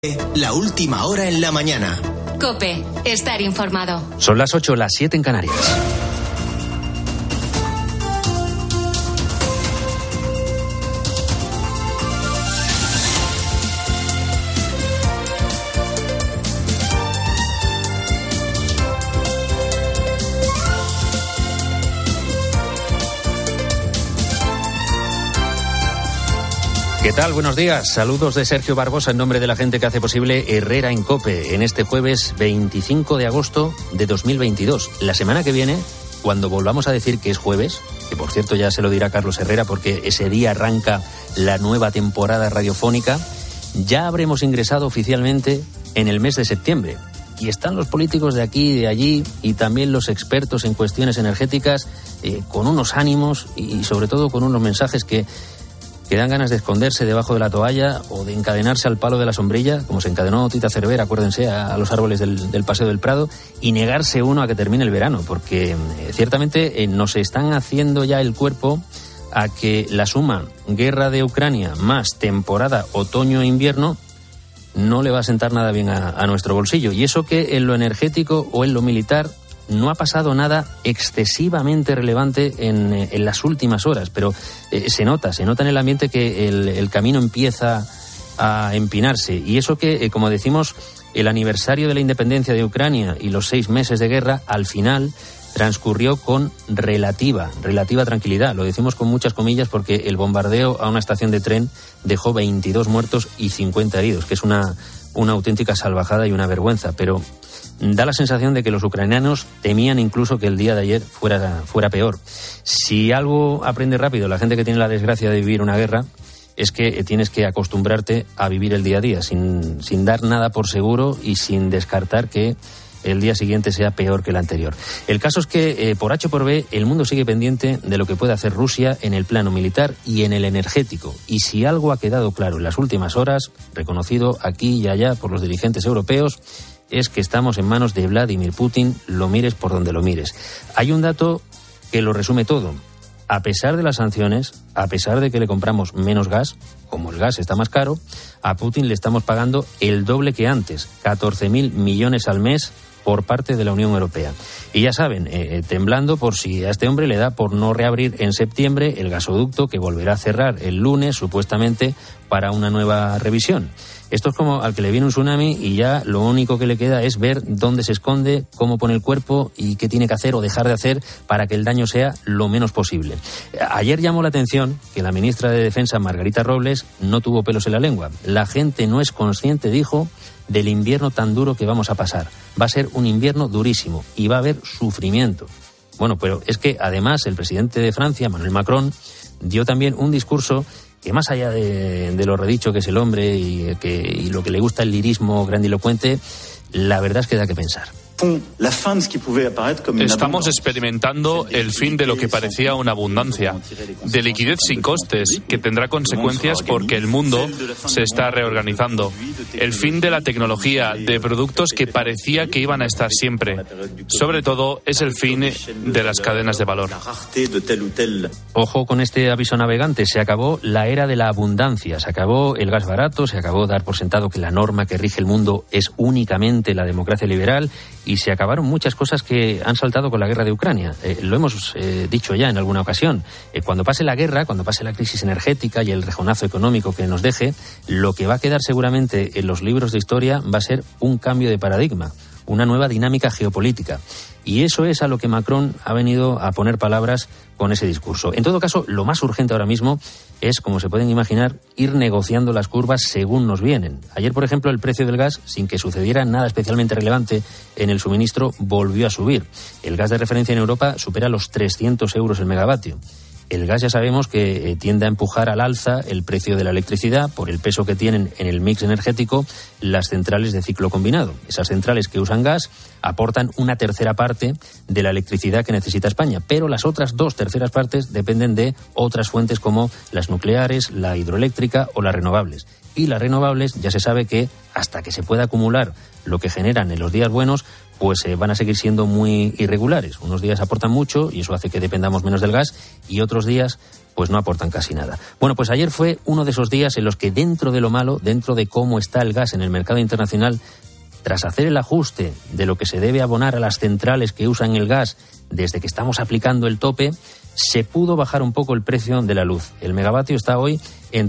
La última hora en la mañana. COPE, estar informado. Son las 8, las 7 en Canarias. ¿Qué tal? Buenos días. Saludos de Sergio Barbosa en nombre de la gente que hace posible Herrera en COPE en este jueves 25 de agosto de 2022. La semana que viene, cuando volvamos a decir que es jueves, que por cierto ya se lo dirá Carlos Herrera porque ese día arranca la nueva temporada radiofónica, ya habremos ingresado oficialmente en el mes de septiembre. Y están los políticos de aquí y de allí y también los expertos en cuestiones energéticas con unos ánimos y sobre todo con unos mensajes que dan ganas de esconderse debajo de la toalla o de encadenarse al palo de la sombrilla, como se encadenó Tita Cervera, acuérdense, a los árboles del Paseo del Prado, y negarse uno a que termine el verano, porque ciertamente nos están haciendo ya el cuerpo a que la suma guerra de Ucrania más temporada otoño-invierno no le va a sentar nada bien a nuestro bolsillo. Y eso que en lo energético o en lo militar no ha pasado nada excesivamente relevante en las últimas horas, pero se nota en el ambiente que el camino empieza a empinarse. Y eso que, como decimos, el aniversario de la independencia de Ucrania y los 6 meses de guerra, al final transcurrió con relativa tranquilidad. Lo decimos con muchas comillas porque el bombardeo a una estación de tren dejó 22 muertos y 50 heridos, que es una auténtica salvajada y una vergüenza, pero da la sensación de que los ucranianos temían incluso que el día de ayer fuera peor. Si algo aprende rápido la gente que tiene la desgracia de vivir una guerra, es que tienes que acostumbrarte a vivir el día a día, sin dar nada por seguro y sin descartar que el día siguiente sea peor que el anterior. El caso es que, por H o por B, el mundo sigue pendiente de lo que puede hacer Rusia en el plano militar y en el energético. Y si algo ha quedado claro en las últimas horas, reconocido aquí y allá por los dirigentes europeos, es que estamos en manos de Vladimir Putin, lo mires por donde lo mires. Hay un dato que lo resume todo. A pesar de las sanciones, a pesar de que le compramos menos gas, como el gas está más caro, a Putin le estamos pagando el doble que antes, 14.000 millones al mes por parte de la Unión Europea. Y ya saben, temblando por si a este hombre le da por no reabrir en septiembre el gasoducto que volverá a cerrar el lunes, supuestamente, para una nueva revisión. Esto es como al que le viene un tsunami y ya lo único que le queda es ver dónde se esconde, cómo pone el cuerpo y qué tiene que hacer o dejar de hacer para que el daño sea lo menos posible. Ayer llamó la atención que la ministra de Defensa, Margarita Robles, no tuvo pelos en la lengua. La gente no es consciente, dijo, del invierno tan duro que vamos a pasar. Va a ser un invierno durísimo y va a haber sufrimiento. Bueno, pero es que además el presidente de Francia, Emmanuel Macron, dio también un discurso que más allá de lo redicho que es el hombre y lo que le gusta el lirismo grandilocuente, la verdad es que da que pensar. Estamos experimentando el fin de lo que parecía una abundancia, de liquidez sin costes, que tendrá consecuencias porque el mundo se está reorganizando. El fin de la tecnología, de productos que parecía que iban a estar siempre. Sobre todo, es el fin de las cadenas de valor. Ojo con este aviso navegante, se acabó la era de la abundancia, se acabó el gas barato, se acabó dar por sentado que la norma que rige el mundo es únicamente la democracia liberal y se acabaron muchas cosas que han saltado con la guerra de Ucrania. Lo hemos dicho ya en alguna ocasión. Cuando pase la guerra, cuando pase la crisis energética y el rejonazo económico que nos deje, lo que va a quedar seguramente en los libros de historia va a ser un cambio de paradigma, una nueva dinámica geopolítica. Y eso es a lo que Macron ha venido a poner palabras con ese discurso. En todo caso, lo más urgente ahora mismo es, como se pueden imaginar, ir negociando las curvas según nos vienen. Ayer, por ejemplo, el precio del gas, sin que sucediera nada especialmente relevante en el suministro, volvió a subir. El gas de referencia en Europa supera los 300 euros el megavatio. El gas ya sabemos que tiende a empujar al alza el precio de la electricidad por el peso que tienen en el mix energético las centrales de ciclo combinado. Esas centrales que usan gas aportan una tercera parte de la electricidad que necesita España, pero las otras 2/3 partes dependen de otras fuentes como las nucleares, la hidroeléctrica o las renovables. y las renovables ya se sabe que hasta que se pueda acumular lo que generan en los días buenos, pues van a seguir siendo muy irregulares. Unos días aportan mucho y eso hace que dependamos menos del gas y otros días pues no aportan casi nada. Bueno, pues ayer fue uno de esos días en los que dentro de lo malo, dentro de cómo está el gas en el mercado internacional, tras hacer el ajuste de lo que se debe abonar a las centrales que usan el gas desde que estamos aplicando el tope, se pudo bajar un poco el precio de la luz. El megavatio está hoy en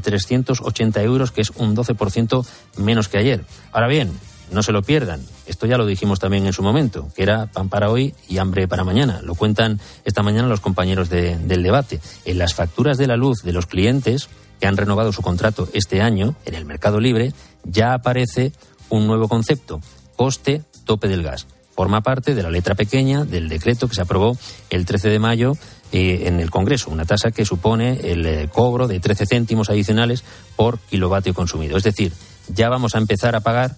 380 euros, que es un 12% menos que ayer. Ahora bien, no se lo pierdan. Esto ya lo dijimos también en su momento, que era pan para hoy y hambre para mañana. Lo cuentan esta mañana los compañeros del debate. En las facturas de la luz de los clientes que han renovado su contrato este año en el mercado libre, ya aparece un nuevo concepto: coste tope del gas. Forma parte de la letra pequeña del decreto que se aprobó el 13 de mayo en el Congreso, una tasa que supone el cobro de 13 céntimos adicionales por kilovatio consumido. Es decir, ya vamos a empezar a pagar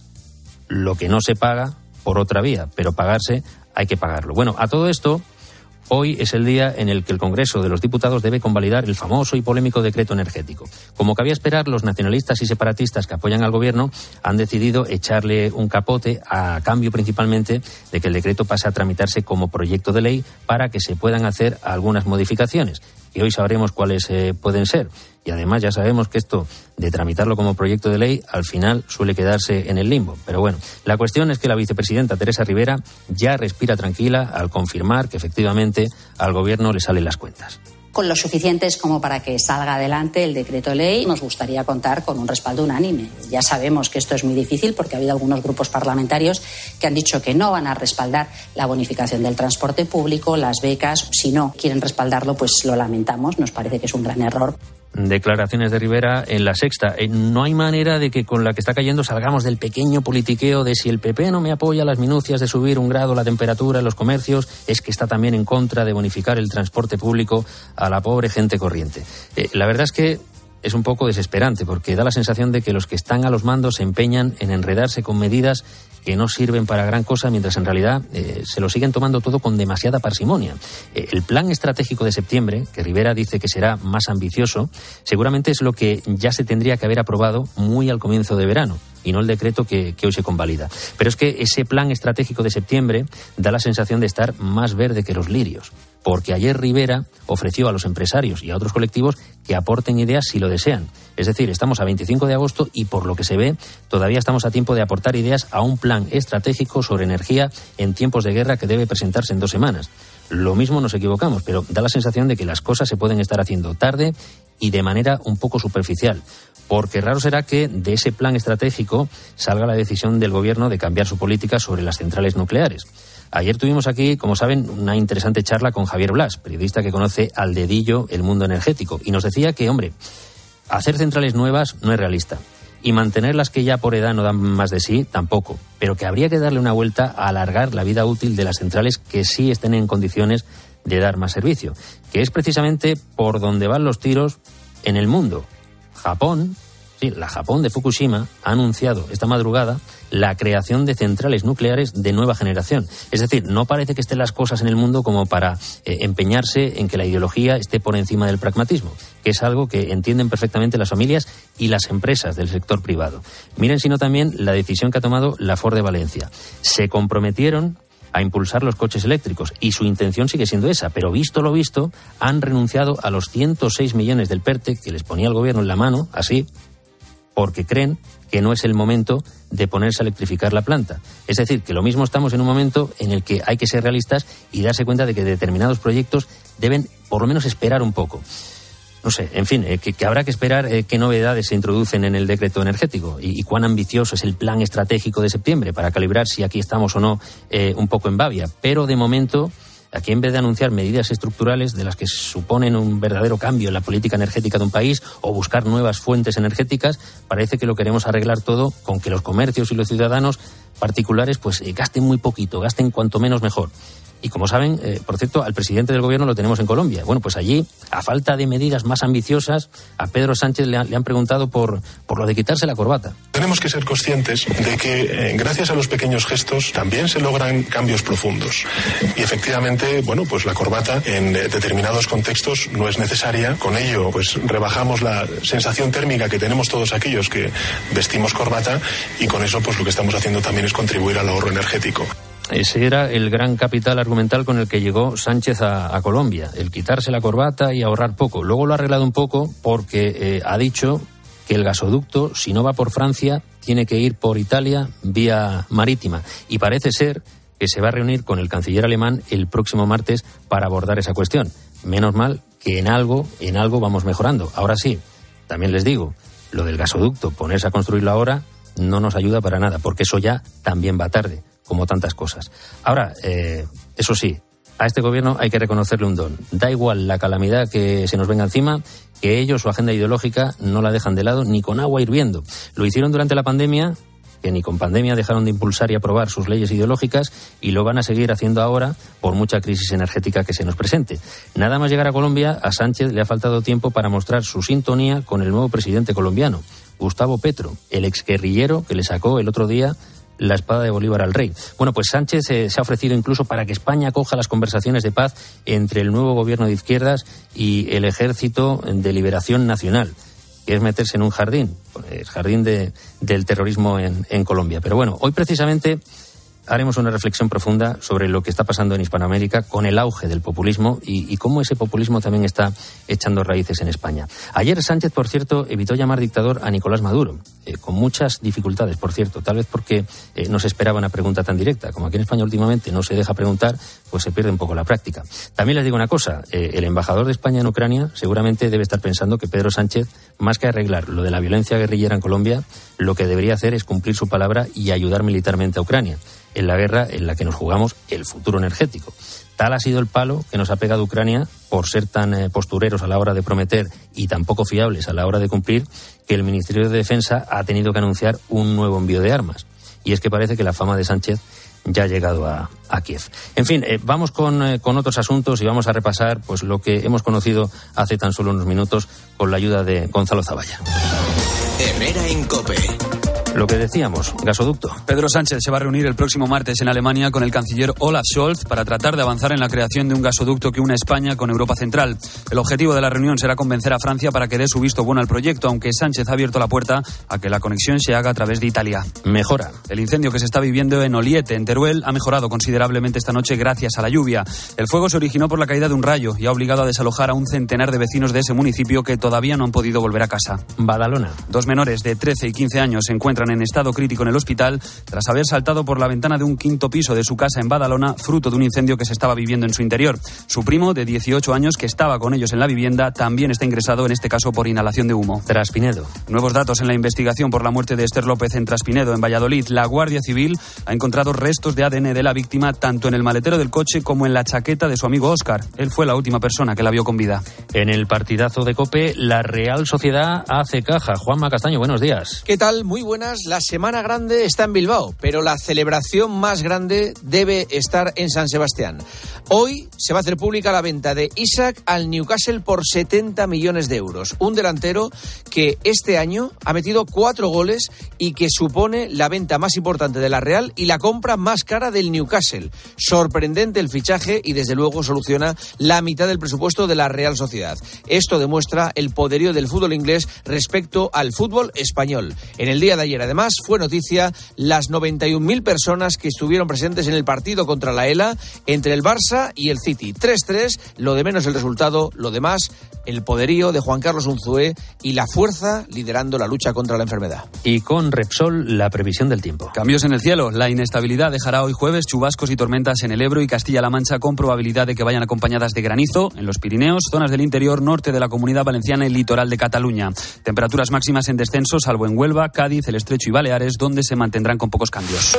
lo que no se paga por otra vía, pero pagarse hay que pagarlo. Bueno, a todo esto, hoy es el día en el que el Congreso de los Diputados debe convalidar el famoso y polémico decreto energético. Como cabía esperar, los nacionalistas y separatistas que apoyan al gobierno han decidido echarle un capote, a cambio principalmente de que el decreto pase a tramitarse como proyecto de ley para que se puedan hacer algunas modificaciones, que hoy sabremos cuáles pueden ser. Y además ya sabemos que esto de tramitarlo como proyecto de ley al final suele quedarse en el limbo. Pero bueno, la cuestión es que la vicepresidenta Teresa Rivera ya respira tranquila al confirmar que efectivamente al gobierno le salen las cuentas. Con lo suficientes como para que salga adelante el decreto ley. Nos gustaría contar con un respaldo unánime. Ya sabemos que esto es muy difícil porque ha habido algunos grupos parlamentarios que han dicho que no van a respaldar la bonificación del transporte público, las becas. Si no quieren respaldarlo, pues lo lamentamos. Nos parece que es un gran error. Declaraciones de Rivera en La Sexta. No hay manera de que con la que está cayendo salgamos del pequeño politiqueo de si el PP no me apoya las minucias de subir 1 grado la temperatura en los comercios, es que está también en contra de bonificar el transporte público a la pobre gente corriente. La verdad es que es un poco desesperante porque da la sensación de que los que están a los mandos se empeñan en enredarse con medidas que no sirven para gran cosa, mientras en realidad se lo siguen tomando todo con demasiada parsimonia. El plan estratégico de septiembre, que Rivera dice que será más ambicioso, seguramente es lo que ya se tendría que haber aprobado muy al comienzo de verano, y no el decreto que hoy se convalida. Pero es que ese plan estratégico de septiembre da la sensación de estar más verde que los lirios, porque ayer Rivera ofreció a los empresarios y a otros colectivos que aporten ideas si lo desean. Es decir, estamos a 25 de agosto y por lo que se ve todavía estamos a tiempo de aportar ideas a un plan estratégico sobre energía en tiempos de guerra que debe presentarse en 2 semanas. Lo mismo nos equivocamos, pero da la sensación de que las cosas se pueden estar haciendo tarde y de manera un poco superficial, porque raro será que de ese plan estratégico salga la decisión del gobierno de cambiar su política sobre las centrales nucleares. Ayer tuvimos aquí, como saben, una interesante charla con Javier Blas, periodista que conoce al dedillo el mundo energético, y nos decía que, hombre, hacer centrales nuevas no es realista, y mantener las que ya por edad no dan más de sí tampoco, pero que habría que darle una vuelta a alargar la vida útil de las centrales que sí estén en condiciones de dar más servicio, que es precisamente por donde van los tiros en el mundo. Japón, sí, la Japón de Fukushima ha anunciado esta madrugada la creación de centrales nucleares de nueva generación. Es decir, no parece que estén las cosas en el mundo como para empeñarse en que la ideología esté por encima del pragmatismo, que es algo que entienden perfectamente las familias y las empresas del sector privado. Miren sino también la decisión que ha tomado la Ford de Valencia. Se comprometieron a impulsar los coches eléctricos y su intención sigue siendo esa, pero visto lo visto, han renunciado a los 106 millones del PERTE que les ponía el gobierno en la mano, así, porque creen que no es el momento de ponerse a electrificar la planta. Es decir, que lo mismo estamos en un momento en el que hay que ser realistas y darse cuenta de que determinados proyectos deben por lo menos esperar un poco. No sé, en fin, que habrá que esperar qué novedades se introducen en el decreto energético y cuán ambicioso es el plan estratégico de septiembre para calibrar si aquí estamos o no un poco en babia. Pero de momento, aquí en vez de anunciar medidas estructurales de las que suponen un verdadero cambio en la política energética de un país o buscar nuevas fuentes energéticas, parece que lo queremos arreglar todo con que los comercios y los ciudadanos particulares pues gasten muy poquito, gasten cuanto menos mejor. Y como saben, por cierto, al presidente del gobierno lo tenemos en Colombia. Bueno, pues allí, a falta de medidas más ambiciosas, a Pedro Sánchez le han preguntado por lo de quitarse la corbata. Tenemos que ser conscientes de que gracias a los pequeños gestos también se logran cambios profundos. Y efectivamente, bueno, pues la corbata en determinados contextos no es necesaria. Con ello, pues rebajamos la sensación térmica que tenemos todos aquellos que vestimos corbata, y con eso pues lo que estamos haciendo también es contribuir al ahorro energético. Ese era el gran capital argumental con el que llegó Sánchez a Colombia, el quitarse la corbata y ahorrar poco. Luego lo ha arreglado un poco porque ha dicho que el gasoducto, si no va por Francia, tiene que ir por Italia vía marítima. Y parece ser que se va a reunir con el canciller alemán el próximo martes para abordar esa cuestión. Menos mal que en algo vamos mejorando. Ahora sí, también les digo, lo del gasoducto, ponerse a construirlo ahora, no nos ayuda para nada, porque eso ya también va tarde, como tantas cosas. Ahora, eso sí, a este gobierno hay que reconocerle un don. Da igual la calamidad que se nos venga encima, que ellos su agenda ideológica no la dejan de lado ni con agua hirviendo. Lo hicieron durante la pandemia, que ni con pandemia dejaron de impulsar y aprobar sus leyes ideológicas, y lo van a seguir haciendo ahora por mucha crisis energética que se nos presente. Nada más llegar a Colombia, a Sánchez le ha faltado tiempo para mostrar su sintonía con el nuevo presidente colombiano, Gustavo Petro, el exguerrillero que le sacó el otro día la espada de Bolívar al rey. Bueno, pues Sánchez se ha ofrecido incluso para que España acoja las conversaciones de paz entre el nuevo gobierno de izquierdas y el Ejército de Liberación Nacional, que es meterse en un jardín, el jardín del terrorismo en Colombia. Pero bueno, hoy precisamente haremos una reflexión profunda sobre lo que está pasando en Hispanoamérica con el auge del populismo y cómo ese populismo también está echando raíces en España. Ayer Sánchez, por cierto, evitó llamar dictador a Nicolás Maduro, con muchas dificultades, por cierto, tal vez porque no se esperaba una pregunta tan directa. Como aquí en España últimamente no se deja preguntar, pues se pierde un poco la práctica. También les digo una cosa, el embajador de España en Ucrania seguramente debe estar pensando que Pedro Sánchez, más que arreglar lo de la violencia guerrillera en Colombia, lo que debería hacer es cumplir su palabra y ayudar militarmente a Ucrania en la guerra en la que nos jugamos el futuro energético. Tal ha sido el palo que nos ha pegado Ucrania por ser tan postureros a la hora de prometer y tan poco fiables a la hora de cumplir, que el Ministerio de Defensa ha tenido que anunciar un nuevo envío de armas. Y es que parece que la fama de Sánchez ya ha llegado a Kiev. En fin, vamos con otros asuntos y vamos a repasar pues lo que hemos conocido hace tan solo unos minutos con la ayuda de Gonzalo Zavalla. Herrera en COPE. Lo que decíamos, gasoducto. Pedro Sánchez se va a reunir el próximo martes en Alemania con el canciller Olaf Scholz para tratar de avanzar en la creación de un gasoducto que une España con Europa Central. El objetivo de la reunión será convencer a Francia para que dé su visto bueno al proyecto, aunque Sánchez ha abierto la puerta a que la conexión se haga a través de Italia. Mejora. El incendio que se está viviendo en Oliete, en Teruel, ha mejorado considerablemente esta noche gracias a la lluvia. El fuego se originó por la caída de un rayo y ha obligado a desalojar a un centenar de vecinos de ese municipio que todavía no han podido volver a casa. Badalona. 2 menores de 13 y 15 años se encuentran en estado crítico en el hospital tras haber saltado por la ventana de un 5º piso de su casa en Badalona, fruto de un incendio que se estaba viviendo en su interior. Su primo, de 18 años, que estaba con ellos en la vivienda, también está ingresado, en este caso por inhalación de humo. Traspinedo. Nuevos datos en la investigación por la muerte de Esther López en Traspinedo, en Valladolid. La Guardia Civil ha encontrado restos de ADN de la víctima tanto en el maletero del coche como en la chaqueta de su amigo Óscar. Él fue la última persona que la vio con vida. En el partidazo de COPE, la Real Sociedad hace caja. Juanma Castaño, buenos días. ¿Qué tal? Muy buenas. La semana grande está en Bilbao, pero la celebración más grande debe estar en San Sebastián. Hoy se va a hacer pública la venta de Isak al Newcastle por 70 millones de euros. Un delantero que este año ha metido 4 goles y que supone la venta más importante de la Real y la compra más cara del Newcastle. Sorprendente el fichaje y desde luego soluciona la mitad del presupuesto de la Real Sociedad. Esto demuestra el poderío del fútbol inglés respecto al fútbol español. En el día de ayer, además, fue noticia las 91.000 personas que estuvieron presentes en el partido contra la ELA entre el Barça y el City. 3-3, lo de menos el resultado, lo demás el poderío de Juan Carlos Unzué y la fuerza liderando la lucha contra la enfermedad. Y con Repsol, la previsión del tiempo. Cambios en el cielo. La inestabilidad dejará hoy jueves chubascos y tormentas en el Ebro y Castilla-La Mancha, con probabilidad de que vayan acompañadas de granizo en los Pirineos, zonas del interior norte de la Comunidad Valenciana y litoral de Cataluña. Temperaturas máximas en descenso, salvo en Huelva, Cádiz, el Estrecho y Baleares, donde se mantendrán con pocos cambios.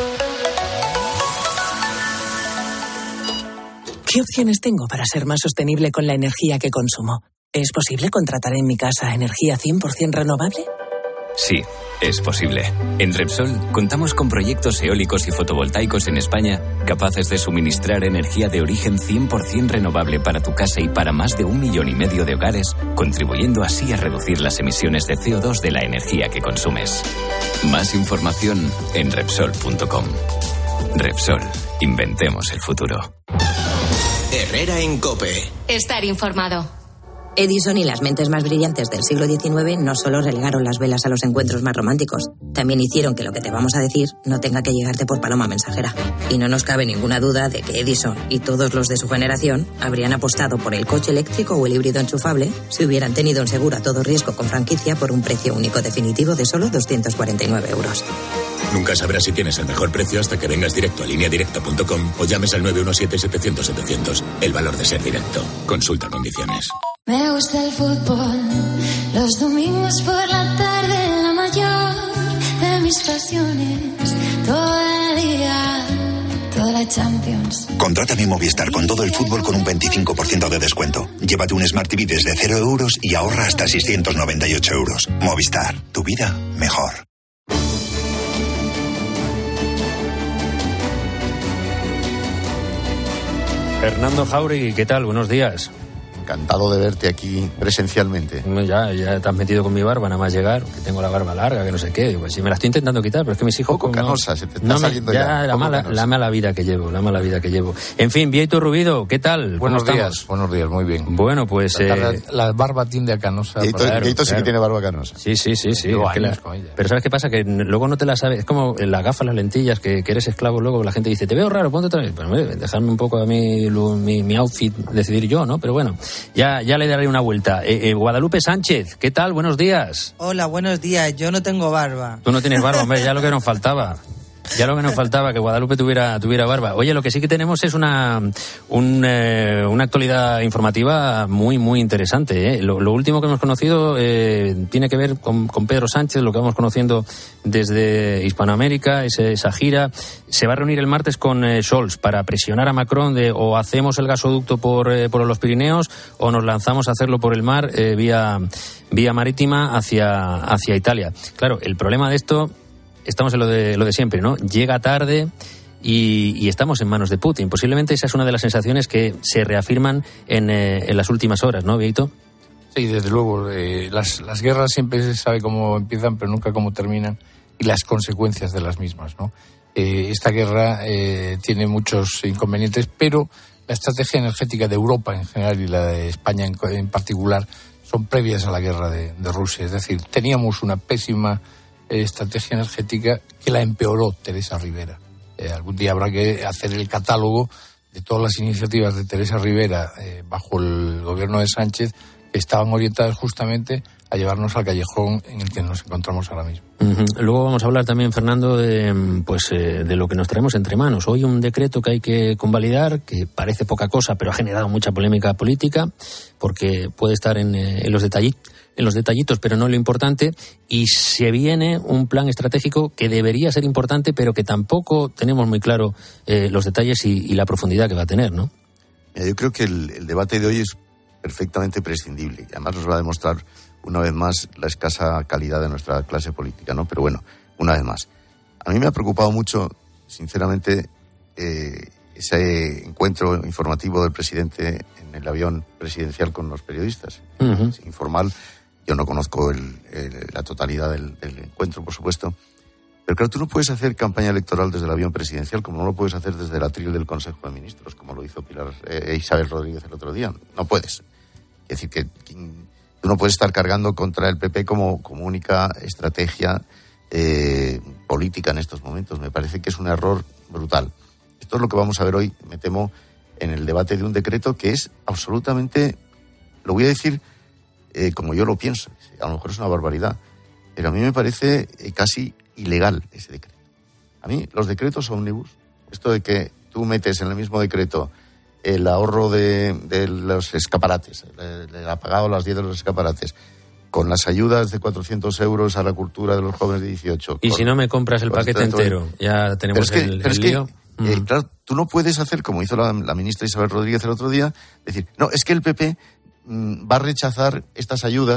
¿Qué opciones tengo para ser más sostenible con la energía que consumo? ¿Es posible contratar en mi casa energía 100% renovable? Sí, es posible. En Repsol contamos con proyectos eólicos y fotovoltaicos en España capaces de suministrar energía de origen 100% renovable para tu casa y para más de 1,5 millones de hogares, contribuyendo así a reducir las emisiones de CO2 de la energía que consumes. Más información en Repsol.com. Repsol, inventemos el futuro. Herrera en COPE. Estar informado. Edison y las mentes más brillantes del siglo XIX no solo relegaron las velas a los encuentros más románticos, también hicieron que lo que te vamos a decir no tenga que llegarte por paloma mensajera. Y no nos cabe ninguna duda de que Edison y todos los de su generación habrían apostado por el coche eléctrico o el híbrido enchufable si hubieran tenido un seguro a todo riesgo con franquicia por un precio único definitivo de solo 249 euros. Nunca sabrás si tienes el mejor precio hasta que vengas directo a lineadirecta.com o llames al 917-700-700. El valor de ser directo. Consulta condiciones. Me gusta el fútbol, los domingos por la tarde, la mayor de mis pasiones, todo el día, toda la Champions. Contrata mi Movistar con todo el fútbol con un 25% de descuento. Llévate un Smart TV desde 0 euros y ahorra hasta 698 euros. Movistar, tu vida mejor. Fernando Jáuregui, ¿qué tal? Buenos días. Encantado de verte aquí presencialmente. Ya te has metido con mi barba, nada más llegar, que tengo la barba larga, que no sé qué. Pues sí, me la estoy intentando quitar, pero es que mis hijos... Poco canosa, se te está saliendo ya. La mala vida que llevo. En fin, Vieito Rubido, ¿qué tal? Buenos días, muy bien. Bueno, pues... La barba tiende a canosa. Vieito sí que tiene barba canosa. Sí. Pero ¿sabes qué pasa? Que luego no te la sabes. Es como las gafas, las lentillas, que eres esclavo luego, la gente dice, te veo raro, ponte otra vez. Pues hombre, dejarme un poco a mí mi outfit, decidir yo, ¿no? Pero bueno... Ya le daré una vuelta. Guadalupe Sánchez, ¿qué tal? Buenos días. Hola, buenos días. Yo no tengo barba. Tú no tienes barba, hombre, ya lo que nos faltaba. Que Guadalupe tuviera barba. Oye, lo que sí que tenemos es una actualidad informativa muy, muy interesante, ¿eh? Lo último que hemos conocido tiene que ver con Pedro Sánchez, lo que vamos conociendo desde Hispanoamérica, esa gira. Se va a reunir el martes con Scholz para presionar a Macron de o hacemos el gasoducto por los Pirineos o nos lanzamos a hacerlo por el mar vía marítima hacia Italia. Claro, el problema de esto... Estamos en lo de siempre, ¿no? Llega tarde y estamos en manos de Putin. Posiblemente esa es una de las sensaciones que se reafirman en las últimas horas, ¿no, Vieito? Sí, desde luego. Las guerras siempre se sabe cómo empiezan, pero nunca cómo terminan y las consecuencias de las mismas, ¿no? Esta guerra tiene muchos inconvenientes, pero la estrategia energética de Europa en general y la de España en particular son previas a la guerra de Rusia. Es decir, teníamos una pésima estrategia energética que la empeoró Teresa Rivera. Algún día habrá que hacer el catálogo de todas las iniciativas de Teresa Rivera bajo el gobierno de Sánchez que estaban orientadas justamente a llevarnos al callejón en el que nos encontramos ahora mismo. Luego vamos a hablar también, Fernando, de lo que nos traemos entre manos. Hoy un decreto que hay que convalidar, que parece poca cosa, pero ha generado mucha polémica política, porque puede estar en los detallitos, pero no lo importante, y se viene un plan estratégico que debería ser importante, pero que tampoco tenemos muy claro los detalles y la profundidad que va a tener, ¿no? Yo creo que el debate de hoy es perfectamente prescindible, y además nos va a demostrar una vez más la escasa calidad de nuestra clase política, ¿no? Pero bueno, una vez más. A mí me ha preocupado mucho, sinceramente, ese encuentro informativo del presidente en el avión presidencial con los periodistas. Es informal. Yo no conozco la totalidad del encuentro, por supuesto. Pero claro, tú no puedes hacer campaña electoral desde el avión presidencial como no lo puedes hacer desde el atril del Consejo de Ministros, como lo hizo Isabel Rodríguez el otro día. No puedes. Es decir, que tú no puedes estar cargando contra el PP como única estrategia política en estos momentos. Me parece que es un error brutal. Esto es lo que vamos a ver hoy, me temo, en el debate de un decreto que es absolutamente, lo voy a decir como yo lo pienso, a lo mejor es una barbaridad, pero a mí me parece casi ilegal ese decreto. A mí los decretos ómnibus, esto de que tú metes en el mismo decreto el ahorro de los escaparates, el apagado a las 10 de los escaparates, con las ayudas de 400 euros a la cultura de los jóvenes de 18. Y si no me compras el paquete entero, ya tenemos el lío. Claro, tú no puedes hacer, como hizo la ministra Isabel Rodríguez el otro día, decir, no, es que el PP va a rechazar estas ayudas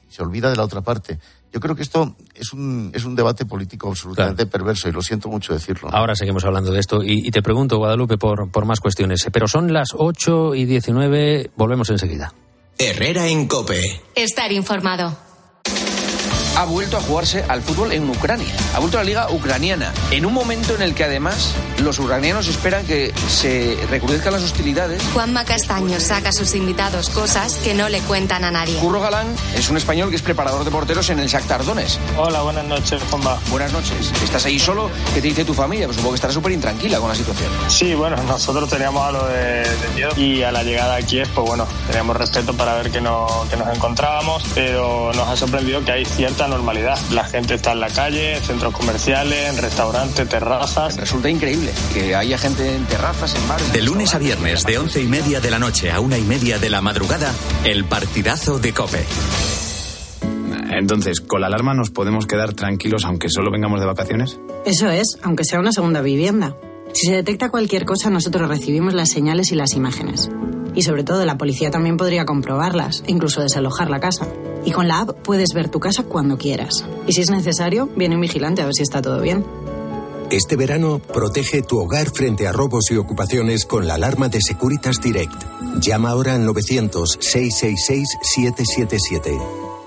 se olvida de la otra parte. Yo creo que esto es un debate político absolutamente perverso, y lo siento mucho decirlo. Ahora seguimos hablando de esto y te pregunto, Guadalupe, por más cuestiones. Pero son las 8:19, volvemos enseguida. Herrera en COPE. Estar informado. Ha vuelto a jugarse al fútbol en Ucrania. Ha vuelto a la liga ucraniana. En un momento en el que además los ucranianos esperan que se recrudezcan las hostilidades. Juanma Castaño saca a sus invitados cosas que no le cuentan a nadie. Curro Galán es un español que es preparador de porteros en el Shakhtar Donetsk. Hola, buenas noches, Juanma. Buenas noches. ¿Estás ahí solo? ¿Qué te dice tu familia? Pues supongo que estarás súper intranquila con la situación. Sí, bueno, nosotros teníamos algo de miedo y a la llegada aquí, pues bueno, teníamos respeto para ver que nos encontrábamos, pero nos ha sorprendido que hay cierta normalidad. La gente está en la calle, en centros comerciales, en restaurantes, terrazas. Resulta increíble que haya gente en terrazas, en bares. De lunes a viernes, de 11:30 de la noche a 1:30 de la madrugada, el partidazo de COPE. Entonces, ¿con la alarma nos podemos quedar tranquilos aunque solo vengamos de vacaciones? Eso es, aunque sea una segunda vivienda. Si se detecta cualquier cosa, nosotros recibimos las señales y las imágenes. Y sobre todo, la policía también podría comprobarlas, incluso desalojar la casa. Y con la app puedes ver tu casa cuando quieras. Y si es necesario, viene un vigilante a ver si está todo bien. Este verano, protege tu hogar frente a robos y ocupaciones con la alarma de Securitas Direct. Llama ahora al 900-666-777.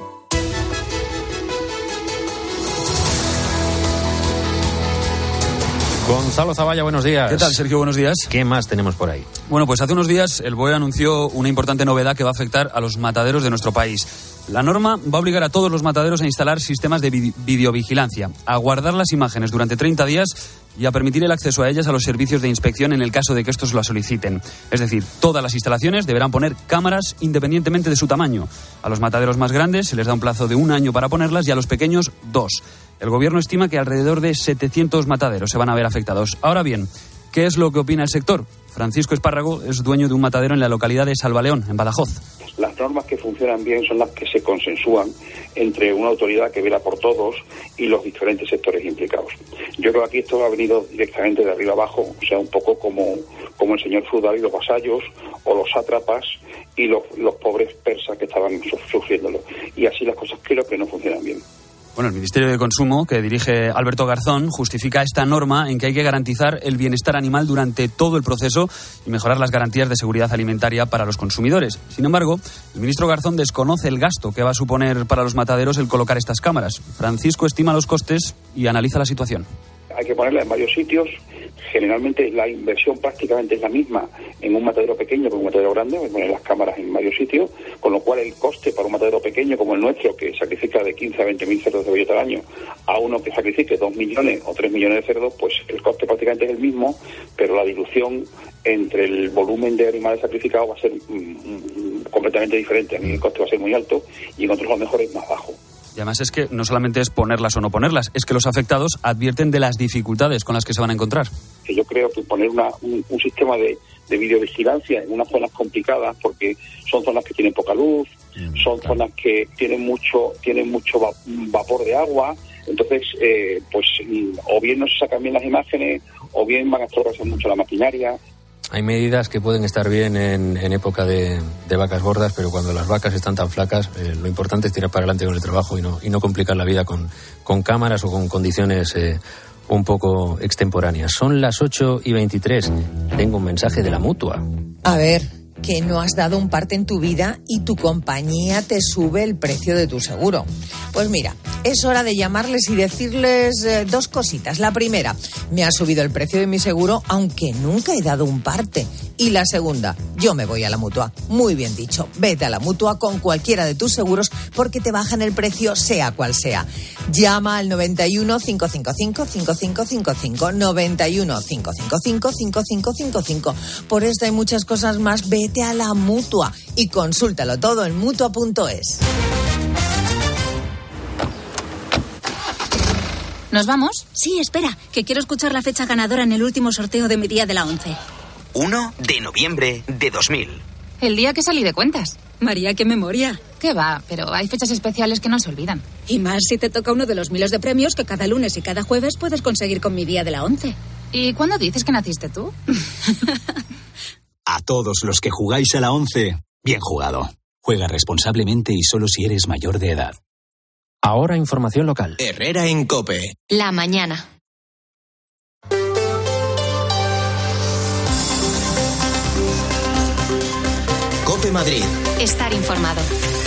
Gonzalo Zavalla, buenos días. ¿Qué tal, Sergio? Buenos días. ¿Qué más tenemos por ahí? Bueno, pues hace unos días el BOE anunció una importante novedad que va a afectar a los mataderos de nuestro país. La norma va a obligar a todos los mataderos a instalar sistemas de videovigilancia, a guardar las imágenes durante 30 días y a permitir el acceso a ellas a los servicios de inspección en el caso de que estos lo soliciten. Es decir, todas las instalaciones deberán poner cámaras independientemente de su tamaño. A los mataderos más grandes se les da un plazo de 1 año para ponerlas y a los pequeños 2. El gobierno estima que alrededor de 700 mataderos se van a ver afectados. Ahora bien, ¿qué es lo que opina el sector? Francisco Espárrago es dueño de un matadero en la localidad de Salvaleón, en Badajoz. Las normas que funcionan bien son las que se consensúan entre una autoridad que vela por todos y los diferentes sectores implicados. Yo creo que aquí esto ha venido directamente de arriba abajo, o sea, un poco como el señor feudal y los vasallos, o los sátrapas y los pobres persas que estaban sufriéndolo. Y así las cosas creo que no funcionan bien. Bueno, el Ministerio de Consumo, que dirige Alberto Garzón, justifica esta norma en que hay que garantizar el bienestar animal durante todo el proceso y mejorar las garantías de seguridad alimentaria para los consumidores. Sin embargo, el ministro Garzón desconoce el gasto que va a suponer para los mataderos el colocar estas cámaras. Francisco estima los costes y analiza la situación. Hay que ponerla en varios sitios. Generalmente la inversión prácticamente es la misma en un matadero pequeño que en un matadero grande, poner las cámaras en varios sitios, con lo cual el coste para un matadero pequeño como el nuestro, que sacrifica de 15 a 20.000 cerdos de bellota al año, a uno que sacrifique 2 millones o 3 millones de cerdos, pues el coste prácticamente es el mismo, pero la dilución entre el volumen de animales sacrificados va a ser completamente diferente. A mí el coste va a ser muy alto y en otros a lo mejor es más bajo. Y además es que no solamente es ponerlas o no ponerlas, es que los afectados advierten de las dificultades con las que se van a encontrar. Que yo creo que poner un sistema de videovigilancia en unas zonas complicadas, porque son zonas que tienen poca luz, son zonas que tienen mucho vapor de agua, entonces pues o bien no se sacan bien las imágenes, o bien van a estropearse mucho la maquinaria. Hay medidas que pueden estar bien en época de vacas gordas, pero cuando las vacas están tan flacas, lo importante es tirar para adelante con el trabajo y no complicar la vida con cámaras o con condiciones un poco extemporáneas. Son las 8:23. Tengo un mensaje de la Mutua. A ver, que no has dado un parte en tu vida y tu compañía te sube el precio de tu seguro. Pues mira, es hora de llamarles y decirles 2 cositas. La primera, me ha subido el precio de mi seguro aunque nunca he dado un parte. Y la segunda, yo me voy a la Mutua. Muy bien dicho, vete a la Mutua con cualquiera de tus seguros porque te bajan el precio sea cual sea. Llama al 91 555 5555, 91 555 5555. Por esta y muchas cosas más, vete a la Mutua y consúltalo todo en Mutua.es. ¿Nos vamos? Sí, espera, que quiero escuchar la fecha ganadora en el último sorteo de mi día de la 11. 1 de noviembre de 2000. El día que salí de cuentas. María, qué memoria. Qué va, pero hay fechas especiales que no se olvidan. Y más si te toca uno de los miles de premios que cada lunes y cada jueves puedes conseguir con mi día de la 11. ¿Y cuándo dices que naciste tú? A todos los que jugáis a la 11, bien jugado. Juega responsablemente y solo si eres mayor de edad. Ahora información local. Herrera en COPE. La mañana. COPE Madrid. Estar informado.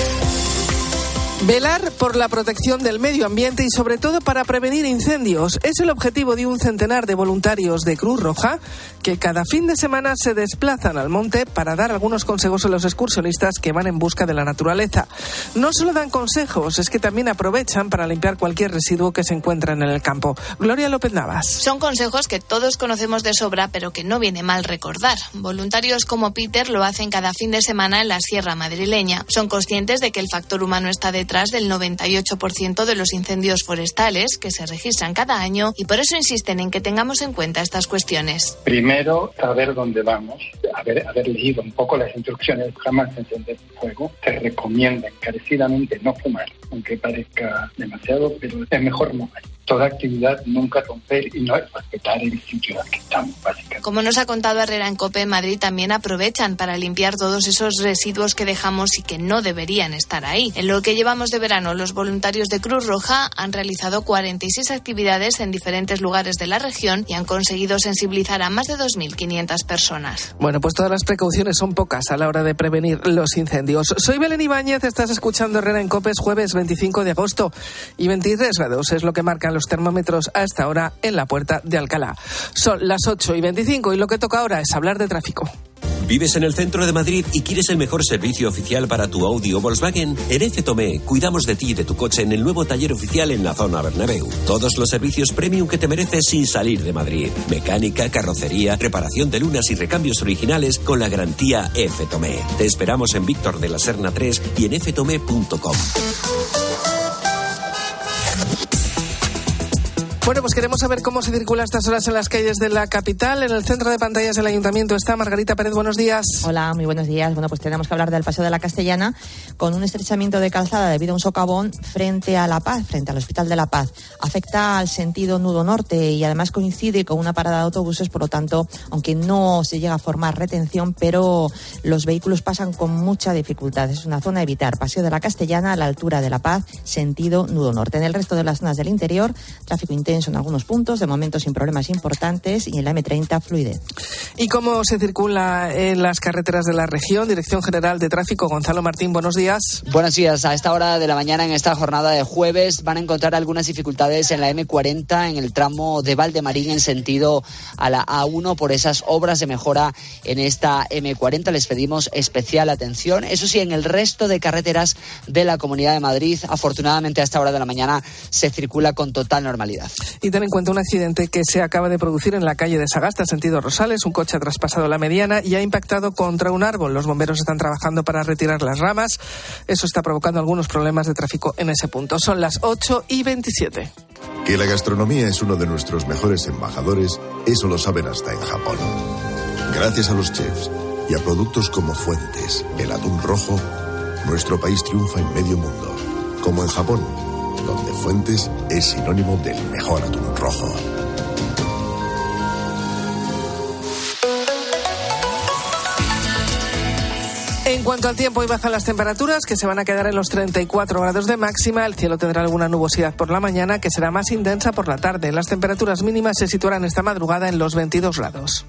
Velar por la protección del medio ambiente y sobre todo para prevenir incendios es el objetivo de un centenar de voluntarios de Cruz Roja que cada fin de semana se desplazan al monte para dar algunos consejos a los excursionistas que van en busca de la naturaleza. No solo dan consejos, es que también aprovechan para limpiar cualquier residuo que se encuentran en el campo. Gloria López Navas. Son consejos que todos conocemos de sobra, pero que no viene mal recordar. Voluntarios como Peter lo hacen cada fin de semana en la sierra madrileña. Son conscientes de que el factor humano está detrás del 98% de los incendios forestales que se registran cada año y por eso insisten en que tengamos en cuenta estas cuestiones. Primero, saber dónde vamos, haber leído un poco las instrucciones, jamás encender fuego. Te recomienda encarecidamente no fumar, aunque parezca demasiado, pero es mejor no. Toda actividad nunca romper y no respetar el sitio en el que estamos, básicamente. Como nos ha contado Herrera en COPE, Madrid también aprovechan para limpiar todos esos residuos que dejamos y que no deberían estar ahí. En lo que llevamos de verano, los voluntarios de Cruz Roja han realizado 46 actividades en diferentes lugares de la región y han conseguido sensibilizar a más de 2.500 personas. Bueno, pues todas las precauciones son pocas a la hora de prevenir los incendios. Soy Belén Ibáñez, estás escuchando Herrera en COPE, es jueves 25 de agosto y 23 grados es lo que marcan los termómetros a esta hora en la Puerta de Alcalá. Son las 8:25 y lo que toca ahora es hablar de tráfico. ¿Vives en el centro de Madrid y quieres el mejor servicio oficial para tu Audi o Volkswagen? En F Tomé cuidamos de ti y de tu coche en el nuevo taller oficial en la zona Bernabéu. Todos los servicios premium que te mereces sin salir de Madrid. Mecánica, carrocería, reparación de lunas y recambios originales con la garantía F Tomé. Te esperamos en Víctor de la Serna 3 y en ftomé.com. Bueno, pues queremos saber cómo se circula a estas horas en las calles de la capital. En el centro de pantallas del Ayuntamiento está Margarita Pérez. Buenos días. Hola, muy buenos días. Bueno, pues tenemos que hablar del Paseo de la Castellana con un estrechamiento de calzada debido a un socavón frente a La Paz, frente al Hospital de La Paz. Afecta al sentido nudo norte y además coincide con una parada de autobuses, por lo tanto, aunque no se llega a formar retención, pero los vehículos pasan con mucha dificultad. Es una zona a evitar. Paseo de la Castellana a la altura de La Paz, sentido nudo norte. En el resto de las zonas del interior, tráfico intenso en algunos puntos, de momento sin problemas importantes, y en la M30 fluidez. ¿Y cómo se circula en las carreteras de la región? Dirección General de Tráfico, Gonzalo Martín, buenos días. Buenos días. A esta hora de la mañana, en esta jornada de jueves, van a encontrar algunas dificultades en la M40, en el tramo de Valdemarín en sentido a la A1 por esas obras de mejora en esta M40. Les pedimos especial atención. Eso sí, en el resto de carreteras de la Comunidad de Madrid, afortunadamente a esta hora de la mañana se circula con total normalidad. Y ten en cuenta un accidente que se acaba de producir en la calle de Sagasta, sentido Rosales. Un coche ha traspasado la mediana y ha impactado contra un árbol. Los bomberos están trabajando para retirar las ramas. Eso está provocando algunos problemas de tráfico en ese punto. Son las 8:27. Que la gastronomía es uno de nuestros mejores embajadores, eso lo saben hasta en Japón. Gracias a los chefs y a productos como Fuentes, el atún rojo, nuestro país triunfa en medio mundo. Como en Japón, donde Fuentes es sinónimo del mejor atún rojo. En cuanto al tiempo, hoy bajan las temperaturas, que se van a quedar en los 34 grados de máxima. El cielo tendrá alguna nubosidad por la mañana, que será más intensa por la tarde. Las temperaturas mínimas se situarán esta madrugada en los 22 grados.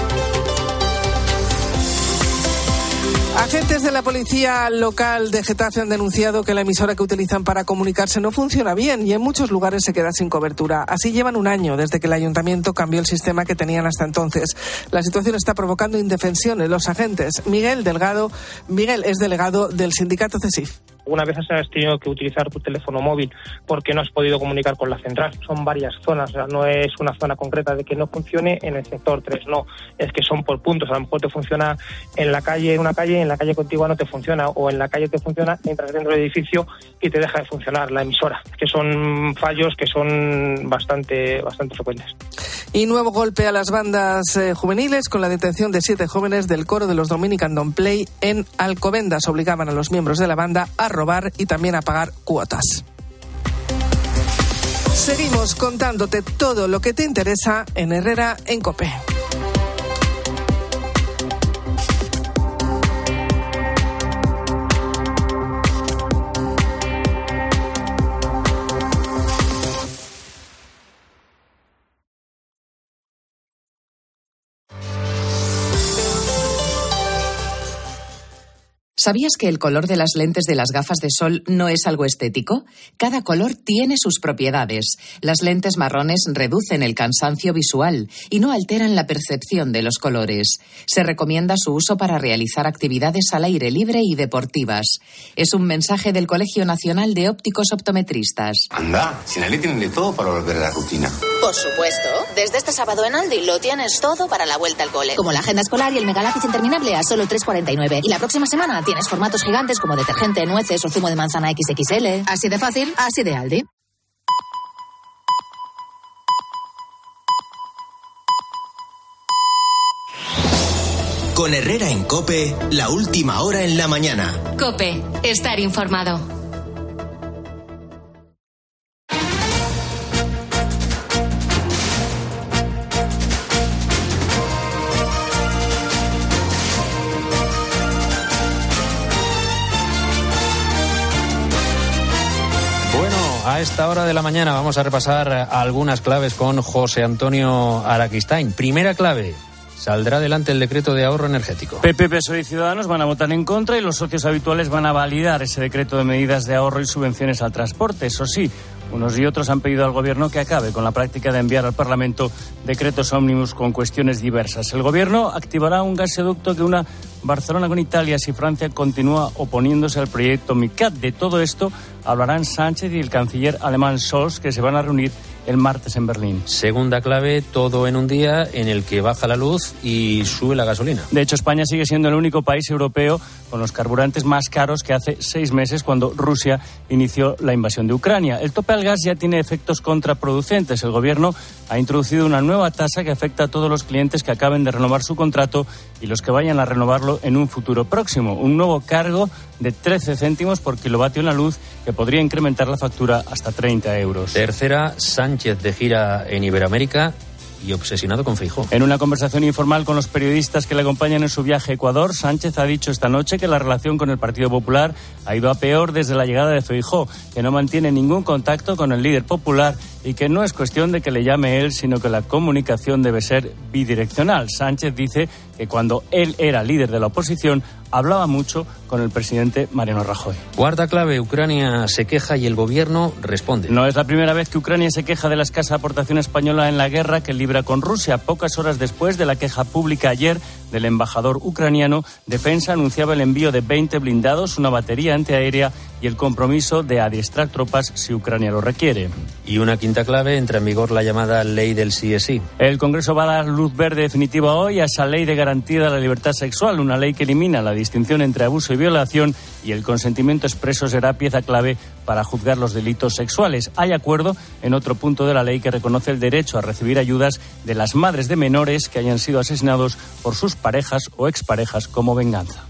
Agentes de la policía local de Getafe han denunciado que la emisora que utilizan para comunicarse no funciona bien y en muchos lugares se queda sin cobertura. Así llevan un año desde que el ayuntamiento cambió el sistema que tenían hasta entonces. La situación está provocando indefensión en los agentes. Miguel es delegado del sindicato CESIF. Una vez has tenido que utilizar tu teléfono móvil porque no has podido comunicar con la central. Son varias zonas, o sea, no es una zona concreta de que no funcione en el sector 3, no, es que son por puntos. A lo mejor te funciona en la calle, en la calle contigua no te funciona, o en la calle te funciona, entras dentro del edificio y te deja de funcionar la emisora, que son fallos que son bastante frecuentes. Y nuevo golpe a las bandas juveniles con la detención de 7 jóvenes del coro de los Dominican Don't Play en Alcobendas. Obligaban a los miembros de la banda a robar y también a pagar cuotas. Seguimos contándote todo lo que te interesa en Herrera en COPE. ¿Sabías que el color de las lentes de las gafas de sol no es algo estético? Cada color tiene sus propiedades. Las lentes marrones reducen el cansancio visual y no alteran la percepción de los colores. Se recomienda su uso para realizar actividades al aire libre y deportivas. Es un mensaje del Colegio Nacional de Ópticos Optometristas. Anda, si en Aldi tienen de todo para volver a la rutina. Por supuesto. Desde este sábado en Aldi lo tienes todo para la vuelta al cole. Como la agenda escolar y el megalápiz interminable a solo 3,49. Y la próxima semana tienes formatos gigantes como detergente, nueces o zumo de manzana XXL. Así de fácil, así de Aldi. Con Herrera en COPE, la última hora en la mañana. COPE, estar informado. A esta hora de la mañana vamos a repasar algunas claves con José Antonio Araquistain. Primera clave, saldrá adelante el decreto de ahorro energético. PP, PSOE y Ciudadanos van a votar en contra y los socios habituales van a validar ese decreto de medidas de ahorro y subvenciones al transporte. Eso sí, unos y otros han pedido al Gobierno que acabe con la práctica de enviar al Parlamento decretos ómnibus con cuestiones diversas. El Gobierno activará un gasoducto que una Barcelona con Italia si Francia continúa oponiéndose al proyecto MidCat. De todo esto hablarán Sánchez y el canciller alemán Scholz, que se van a reunir el martes en Berlín. Segunda clave, todo en un día en el que baja la luz y sube la gasolina. De hecho, España sigue siendo el único país europeo con los carburantes más caros que hace 6 meses cuando Rusia inició la invasión de Ucrania. El tope al gas ya tiene efectos contraproducentes. El Gobierno ha introducido una nueva tasa que afecta a todos los clientes que acaben de renovar su contrato y los que vayan a renovarlo en un futuro próximo. Un nuevo cargo de 13 céntimos por kilovatio en la luz que podría incrementar la factura hasta 30 euros. Tercera, Sánchez de gira en Iberoamérica y obsesionado con Feijóo. En una conversación informal con los periodistas que le acompañan en su viaje a Ecuador, Sánchez ha dicho esta noche que la relación con el Partido Popular ha ido a peor desde la llegada de Feijóo, que no mantiene ningún contacto con el líder popular y que no es cuestión de que le llame él, sino que la comunicación debe ser bidireccional. Sánchez dice que cuando él era líder de la oposición hablaba mucho con el presidente Mariano Rajoy. Cuarta clave, Ucrania se queja y el Gobierno responde. No es la primera vez que Ucrania se queja de la escasa aportación española en la guerra que libra con Rusia. Pocas horas después de la queja pública ayer del embajador ucraniano, Defensa anunciaba el envío de 20 blindados, una batería antiaérea y el compromiso de adiestrar tropas si Ucrania lo requiere. Y una quinta clave, entra en vigor la llamada ley del sí es sí. El Congreso va a dar luz verde definitiva hoy a esa ley de garantía de la libertad sexual, una ley que elimina la distinción entre abuso y violación, y el consentimiento expreso será pieza clave para juzgar los delitos sexuales. Hay acuerdo en otro punto de la ley que reconoce el derecho a recibir ayudas de las madres de menores que hayan sido asesinados por sus parejas o exparejas como venganza.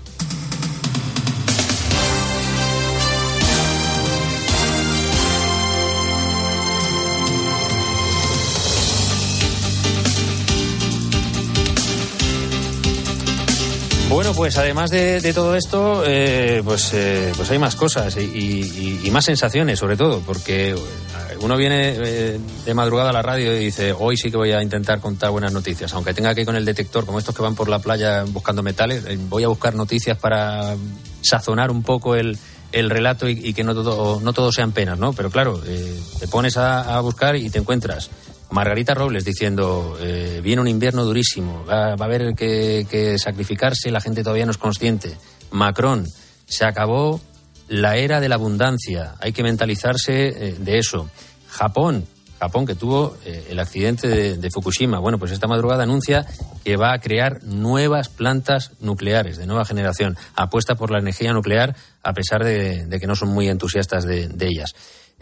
Bueno, pues además de todo esto, pues hay más cosas y más sensaciones, sobre todo, porque uno viene de madrugada a la radio y dice, hoy sí que voy a intentar contar buenas noticias, aunque tenga que ir con el detector, como estos que van por la playa buscando metales, voy a buscar noticias para sazonar un poco el relato y que no todo sean penas, ¿no? Pero claro, te pones a buscar y te encuentras Margarita Robles diciendo, viene un invierno durísimo, va a haber que sacrificarse, la gente todavía no es consciente. Macron, se acabó la era de la abundancia, hay que mentalizarse de eso. Japón, que tuvo el accidente de Fukushima. Bueno, pues esta madrugada anuncia que va a crear nuevas plantas nucleares de nueva generación. Apuesta por la energía nuclear a pesar de que no son muy entusiastas de ellas.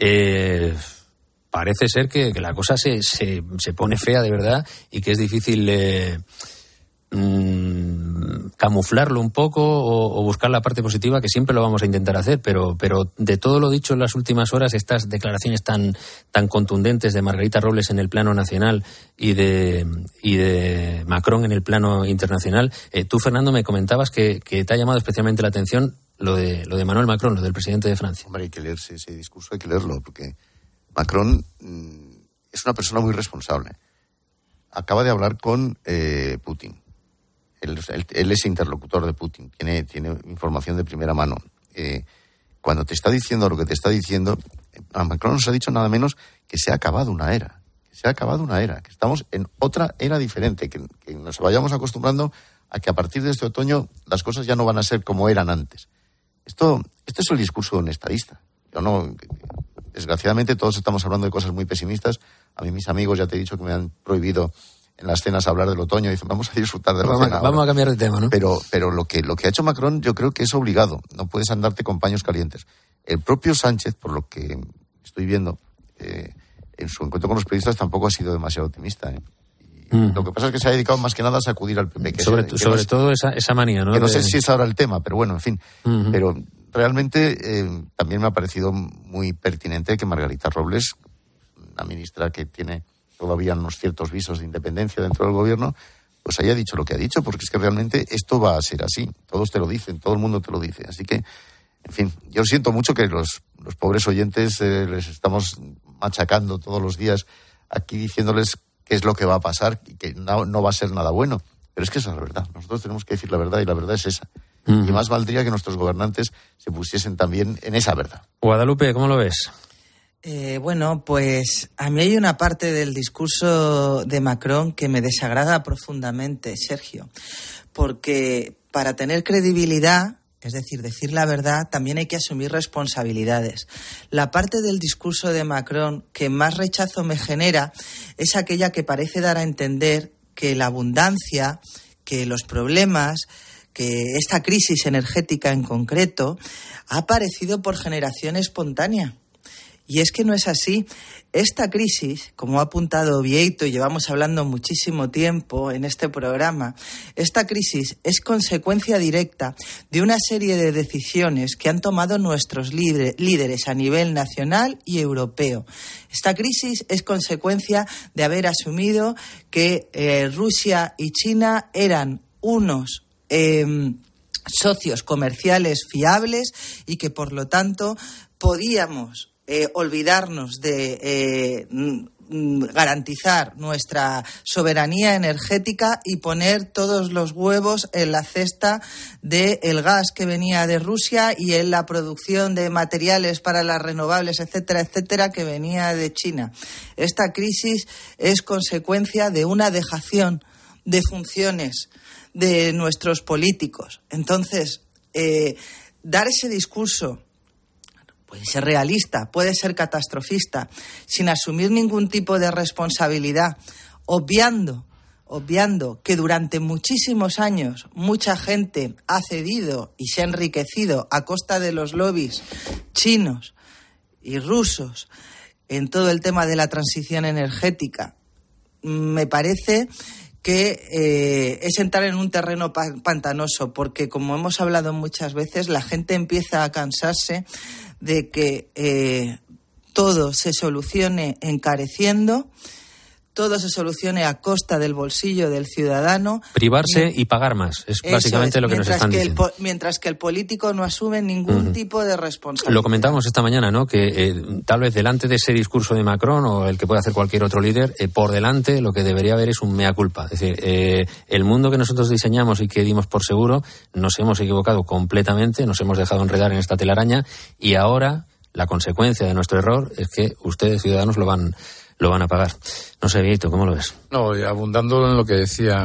Parece ser que la cosa se pone fea de verdad y que es difícil camuflarlo un poco o buscar la parte positiva, que siempre lo vamos a intentar hacer, pero de todo lo dicho en las últimas horas, estas declaraciones tan contundentes de Margarita Robles en el plano nacional y de Macron en el plano internacional, tú, Fernando, me comentabas que te ha llamado especialmente la atención lo de Manuel Macron, lo del presidente de Francia. Hombre, hay que leerse ese discurso, hay que leerlo, porque Macron es una persona muy responsable. Acaba de hablar con Putin. él es interlocutor de Putin, tiene información de primera mano. Cuando te está diciendo lo que te está diciendo, a Macron nos ha dicho nada menos que se ha acabado una era. Que estamos en otra era diferente, que nos vayamos acostumbrando a que a partir de este otoño las cosas ya no van a ser como eran antes. Esto es el discurso de un estadista. Desgraciadamente todos estamos hablando de cosas muy pesimistas. A mí mis amigos, ya te he dicho que me han prohibido en las cenas hablar del otoño. Dicen, vamos a disfrutar de la cena. Vamos a cambiar de tema, ¿no? Pero lo que ha hecho Macron yo creo que es obligado. No puedes andarte con paños calientes. El propio Sánchez, por lo que estoy viendo, en su encuentro con los periodistas tampoco ha sido demasiado optimista. Lo que pasa es que se ha dedicado más que nada a sacudir al PP. Sobre todo esa manía, ¿no? Que no sé si es ahora el tema, pero bueno, en fin. Pero realmente también me ha parecido muy pertinente que Margarita Robles, una ministra que tiene todavía unos ciertos visos de independencia dentro del gobierno, pues haya dicho lo que ha dicho, porque es que realmente esto va a ser así. Todos te lo dicen, todo el mundo te lo dice. Así que, en fin, yo siento mucho que los pobres oyentes les estamos machacando todos los días aquí diciéndoles qué es lo que va a pasar y que no va a ser nada bueno. Pero es que esa es la verdad. Nosotros tenemos que decir la verdad y la verdad es esa. Y más valdría que nuestros gobernantes se pusiesen también en esa verdad. Guadalupe, ¿cómo lo ves? Bueno, pues a mí hay una parte del discurso de Macron que me desagrada profundamente, Sergio, porque para tener credibilidad, es decir, decir la verdad, también hay que asumir responsabilidades. La parte del discurso de Macron que más rechazo me genera es aquella que parece dar a entender que la abundancia, que los problemas, que esta crisis energética en concreto ha aparecido por generación espontánea. Y es que no es así. Esta crisis, como ha apuntado Vieito, y llevamos hablando muchísimo tiempo en este programa, esta crisis es consecuencia directa de una serie de decisiones que han tomado nuestros líderes a nivel nacional y europeo. Esta crisis es consecuencia de haber asumido que Rusia y China eran unos socios comerciales fiables y que, por lo tanto, podíamos olvidarnos de garantizar nuestra soberanía energética y poner todos los huevos en la cesta del gas que venía de Rusia y en la producción de materiales para las renovables, etcétera, etcétera, que venía de China. Esta crisis es consecuencia de una dejación de funciones de nuestros políticos. Entonces, dar ese discurso puede ser realista, puede ser catastrofista, sin asumir ningún tipo de responsabilidad, obviando que durante muchísimos años mucha gente ha cedido y se ha enriquecido a costa de los lobbies chinos y rusos en todo el tema de la transición energética. Me parece que es entrar en un terreno pantanoso, porque, como hemos hablado muchas veces, la gente empieza a cansarse de que todo se solucione encareciendo, todo se solucione a costa del bolsillo del ciudadano. Privarse y pagar más, es básicamente lo que nos están diciendo. Mientras que el político no asume ningún tipo de responsabilidad. Lo comentábamos esta mañana, ¿no? Que tal vez delante de ese discurso de Macron o el que puede hacer cualquier otro líder, por delante lo que debería haber es un mea culpa. Es decir, el mundo que nosotros diseñamos y que dimos por seguro, nos hemos equivocado completamente, nos hemos dejado enredar en esta telaraña y ahora la consecuencia de nuestro error es que ustedes, ciudadanos, lo van a pagar. No sé, Vieito, ¿cómo lo ves? No, abundando en lo que decía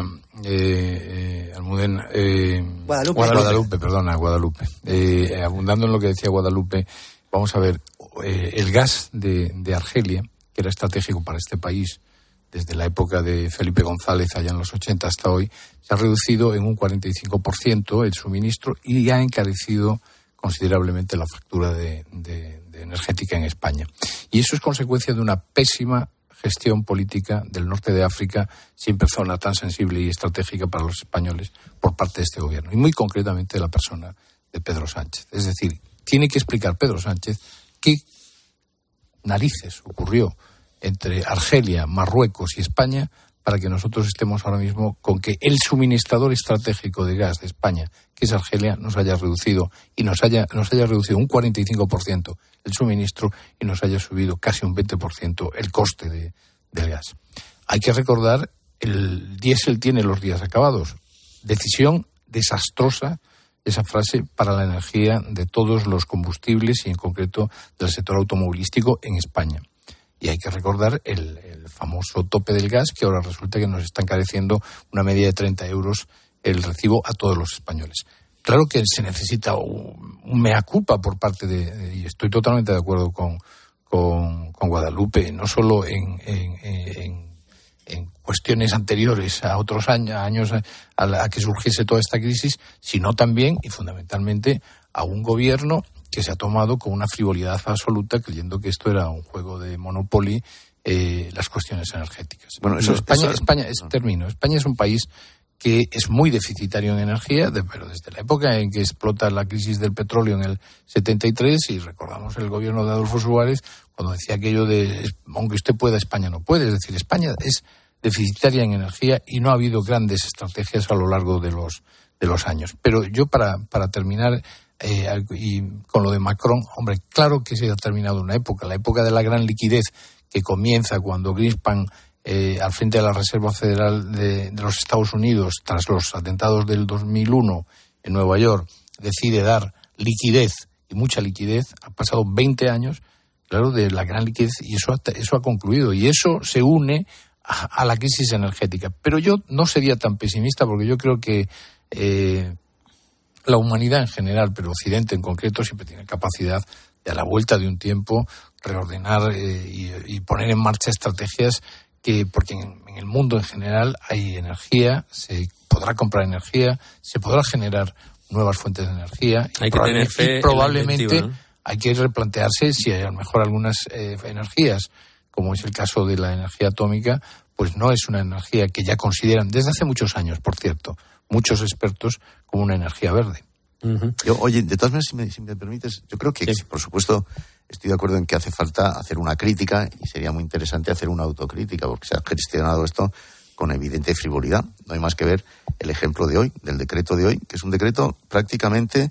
Guadalupe. Abundando en lo que decía Guadalupe, vamos a ver, el gas de Argelia, que era estratégico para este país desde la época de Felipe González, allá en los 80 hasta hoy, se ha reducido en un 45% el suministro y ha encarecido considerablemente la factura de energética en España. Y eso es consecuencia de una pésima gestión política del norte de África, siempre zona tan sensible y estratégica para los españoles, por parte de este gobierno. Y muy concretamente de la persona de Pedro Sánchez. Es decir, tiene que explicar Pedro Sánchez qué narices ocurrió entre Argelia, Marruecos y España para que nosotros estemos ahora mismo con que el suministrador estratégico de gas de España, que es Argelia, nos haya reducido reducido un 45% el suministro y nos haya subido casi un 20% el coste del gas. Hay que recordar, el diésel tiene los días acabados. decisión desastrosa, esa frase, para la energía de todos los combustibles y en concreto del sector automovilístico en España. Y hay que recordar el famoso tope del gas, que ahora resulta que nos está encareciendo una media de 30 euros el recibo a todos los españoles. Claro que se necesita un mea culpa por parte y estoy totalmente de acuerdo con Guadalupe, no solo en cuestiones anteriores a otros años a que surgiese toda esta crisis, sino también y fundamentalmente a un gobierno que se ha tomado con una frivolidad absoluta, creyendo que esto era un juego de Monopoly, las cuestiones energéticas. Bueno, España es un país que es muy deficitario en energía, pero desde la época en que explota la crisis del petróleo en el 73, y recordamos el gobierno de Adolfo Suárez, cuando decía aquello de, aunque usted pueda, España no puede. Es decir, España es deficitaria en energía y no ha habido grandes estrategias a lo largo de los años. Pero yo, para terminar, y con lo de Macron, hombre, claro que se ha terminado una época, la época de la gran liquidez, que comienza cuando Greenspan, al frente de la Reserva Federal de los Estados Unidos, tras los atentados del 2001 en Nueva York, decide dar liquidez, y mucha liquidez. Ha pasado 20 años, claro, de la gran liquidez, y eso ha concluido, y eso se une a la crisis energética. Pero yo no sería tan pesimista, porque yo creo que la humanidad en general, pero Occidente en concreto, siempre tiene capacidad de, a la vuelta de un tiempo, reordenar y poner en marcha estrategias porque en el mundo en general hay energía, se podrá comprar energía, se podrá generar nuevas fuentes de energía. Hay que tener fe, probablemente, ¿no? Hay que replantearse si hay a lo mejor algunas energías, como es el caso de la energía atómica, pues no es una energía que ya consideran, desde hace muchos años, por cierto, muchos expertos, como una energía verde. Uh-huh. Oye, de todas maneras, si me permites, yo creo que, sí, por supuesto, estoy de acuerdo en que hace falta hacer una crítica, y sería muy interesante hacer una autocrítica, porque se ha gestionado esto con evidente frivolidad. No hay más que ver el ejemplo de hoy, del decreto de hoy, que es un decreto prácticamente,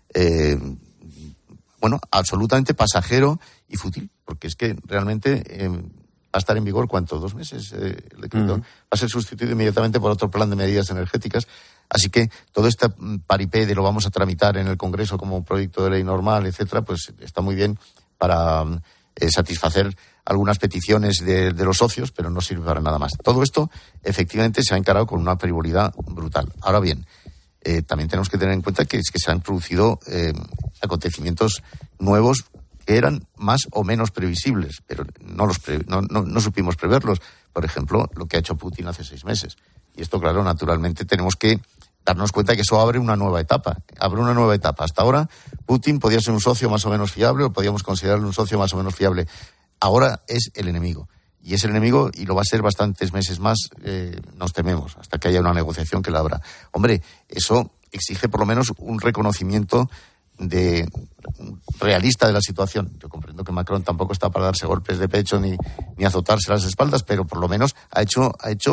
absolutamente pasajero y fútil, porque es que realmente va a estar en vigor, ¿cuánto? 2 meses el decreto. Va a ser sustituido inmediatamente por otro plan de medidas energéticas. Así que todo este paripé de lo vamos a tramitar en el Congreso como proyecto de ley normal, etcétera, pues está muy bien para satisfacer algunas peticiones de los socios, pero no sirve para nada más. Todo esto, efectivamente, se ha encarado con una frivolidad brutal. Ahora bien, también tenemos que tener en cuenta que se han producido acontecimientos nuevos que eran más o menos previsibles, pero no supimos preverlos. Por ejemplo, lo que ha hecho Putin hace 6 meses. Y esto, claro, naturalmente tenemos que darnos cuenta de que eso abre una nueva etapa. Hasta ahora, Putin podía ser un socio más o menos fiable, o podíamos considerarlo un socio más o menos fiable. Ahora es el enemigo. Y es el enemigo, y lo va a ser bastantes meses más, nos tememos, hasta que haya una negociación que la abra. Hombre, eso exige por lo menos un reconocimiento realista de la situación. Yo comprendo que Macron tampoco está para darse golpes de pecho ni azotarse las espaldas, pero por lo menos ha hecho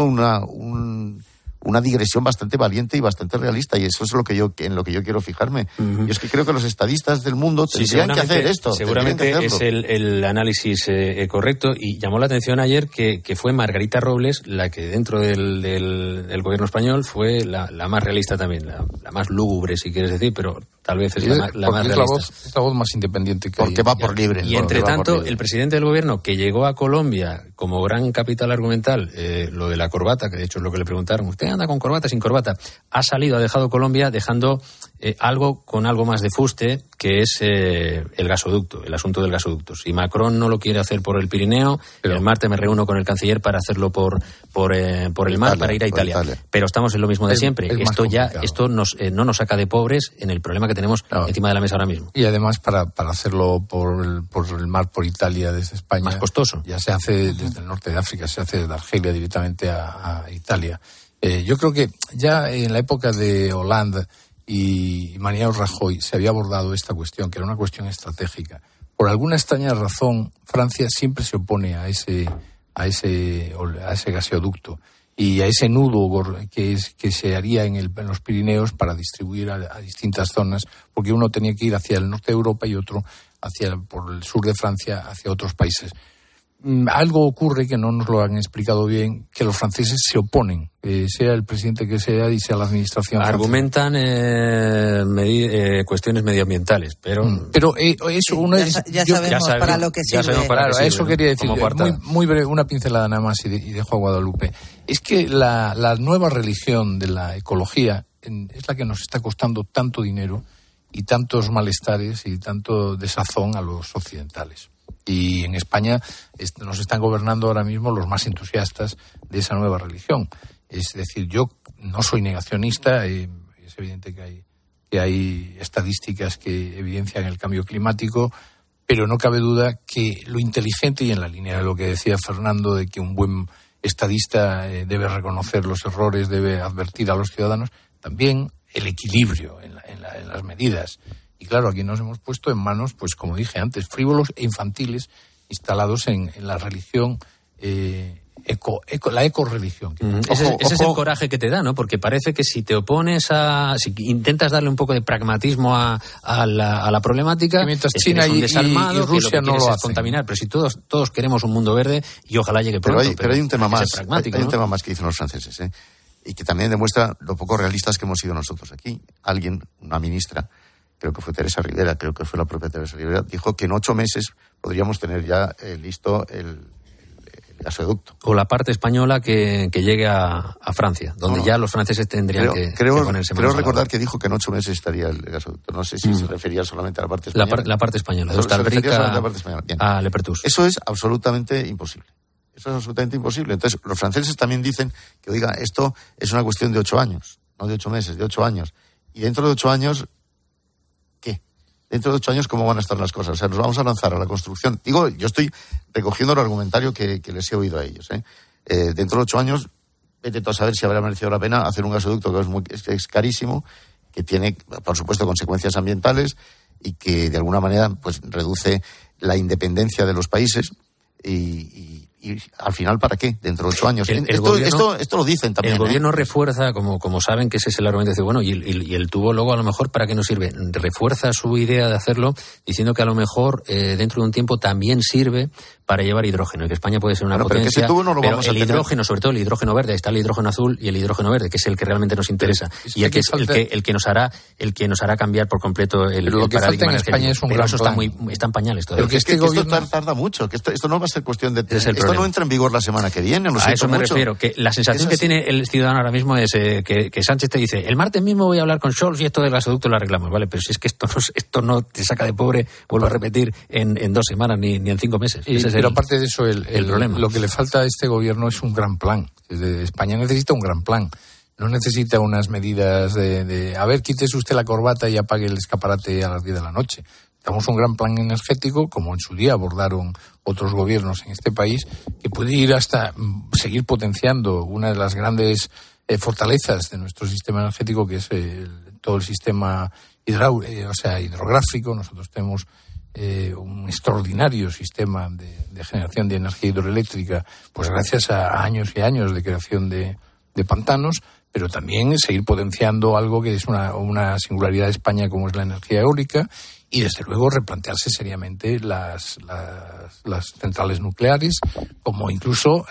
una digresión bastante valiente y bastante realista, y eso es en lo que yo quiero fijarme. Uh-huh. Yo es que creo que los estadistas del mundo tendrían que hacer esto. Seguramente es el análisis correcto, y llamó la atención ayer que fue Margarita Robles la que dentro del gobierno español fue la más realista también, la más lúgubre, si quieres decir, pero tal vez es la más realista. Es la voz más independiente que porque va por libre. Y entre tanto, el presidente del gobierno, que llegó a Colombia como gran capital argumental, lo de la corbata, que de hecho es lo que le preguntaron, ¿usted anda con corbata, sin corbata? Ha dejado Colombia dejando algo más de fuste, que es el gasoducto, el asunto del gasoducto. Si Macron no lo quiere hacer por el Pirineo, el martes me reúno con el canciller para hacerlo por el mar, para ir a Italia. Pero estamos en lo mismo de siempre. Esto no nos saca de pobres en el problema que tenemos encima de la mesa ahora mismo. Y además para hacerlo por el mar, por Italia, desde España, más costoso. Ya se hace desde el norte de África, se hace desde Argelia directamente a Italia. Yo creo que ya en la época de Hollande y Mariano Rajoy se había abordado esta cuestión, que era una cuestión estratégica. Por alguna extraña razón, Francia siempre se opone a ese gasoducto y a ese nudo que se haría en los Pirineos para distribuir a distintas zonas, porque uno tenía que ir hacia el norte de Europa y otro por el sur de Francia, hacia otros países. algo ocurre que no nos lo han explicado bien, que los franceses se oponen, sea el presidente que sea y sea la administración. Argumentan cuestiones medioambientales, pero eso ya sabemos para lo que sirve. Claro, a eso quería decir, muy breve, una pincelada nada más y dejo a Guadalupe. Es que la nueva religión de la ecología es la que nos está costando tanto dinero y tantos malestares y tanto desazón a los occidentales. Y en España nos están gobernando ahora mismo los más entusiastas de esa nueva religión. Es decir, yo no soy negacionista, es evidente que hay estadísticas que evidencian el cambio climático, pero no cabe duda que lo inteligente, y en la línea de lo que decía Fernando, de que un buen estadista debe reconocer los errores, debe advertir a los ciudadanos, también el equilibrio en las medidas. Y claro, aquí nos hemos puesto en manos, pues como dije antes, frívolos e infantiles instalados en la religión, la ecorreligión. Ese es el coraje que te da, ¿no? Porque parece que si te opones si intentas darle un poco de pragmatismo a la problemática, mientras China y Rusia no lo hacen. Contaminar, pero si todos queremos un mundo verde y ojalá llegue pronto. Pero hay un tema más, hay un tema más que dicen los franceses, y que también demuestra lo poco realistas que hemos sido nosotros aquí. Una ministra, creo que fue Teresa Rivera, creo que fue la propia Teresa Rivera, dijo que en 8 meses podríamos tener ya listo el gasoducto. O la parte española que llegue a Francia, donde ya los franceses tendrían que ponerse manos. Creo recordar que dijo que en 8 meses estaría el gasoducto. No sé si se refería solamente a la parte española. La parte española, de Hostalrica a Lepertus. Eso es absolutamente imposible. Entonces, los franceses también dicen que, oiga, esto es una cuestión de 8 años, no de 8 meses, de 8 años. Y dentro de 8 años, ¿qué? Dentro de 8 años, ¿cómo van a estar las cosas? O sea, nos vamos a lanzar a la construcción. Digo, yo estoy recogiendo el argumentario que les he oído a ellos. Dentro de 8 años, vete tú a saber si habrá merecido la pena hacer un gasoducto que es carísimo, que tiene, por supuesto, consecuencias ambientales y que, de alguna manera, pues reduce la independencia de los países y al final, ¿para qué? Dentro de 8 años. Esto lo dicen también. El gobierno refuerza, como saben que ese es el argumento, dice, bueno, y el tubo luego a lo mejor, ¿para qué nos sirve? Refuerza su idea de hacerlo diciendo que a lo mejor dentro de un tiempo también sirve para llevar hidrógeno, y que España puede ser una potencia. Pero el hidrógeno, sobre todo el hidrógeno verde, está el hidrógeno azul y el hidrógeno verde, que es el que realmente nos interesa, y el que nos hará cambiar por completo el lo que paradigma falta en España es un gran plan. Está en pañales todavía. Pero esto tarda mucho, que esto no va a ser cuestión de... Esto no entra en vigor la semana que viene, a eso me refiero, que la sensación que tiene el ciudadano ahora mismo es que Sánchez te dice, el martes mismo voy a hablar con Scholz y esto del gasoducto lo arreglamos, ¿vale? Pero si es que esto no te saca de pobre, vuelvo a repetir, en 2 semanas ni en 5 meses. Pero aparte de eso, el problema. Lo que le falta a este gobierno es un gran plan. España necesita un gran plan. No necesita unas medidas de a ver, quítese usted la corbata y apague el escaparate a las 10 de la noche. Necesitamos un gran plan energético, como en su día abordaron otros gobiernos en este país, que puede ir hasta seguir potenciando una de las grandes fortalezas de nuestro sistema energético, que es todo el sistema hidrográfico. Nosotros tenemos un extraordinario sistema de generación de energía hidroeléctrica, pues gracias a años y años de creación de pantanos, pero también seguir potenciando algo que es una singularidad de España, como es la energía eólica, y desde luego replantearse seriamente las centrales nucleares, como incluso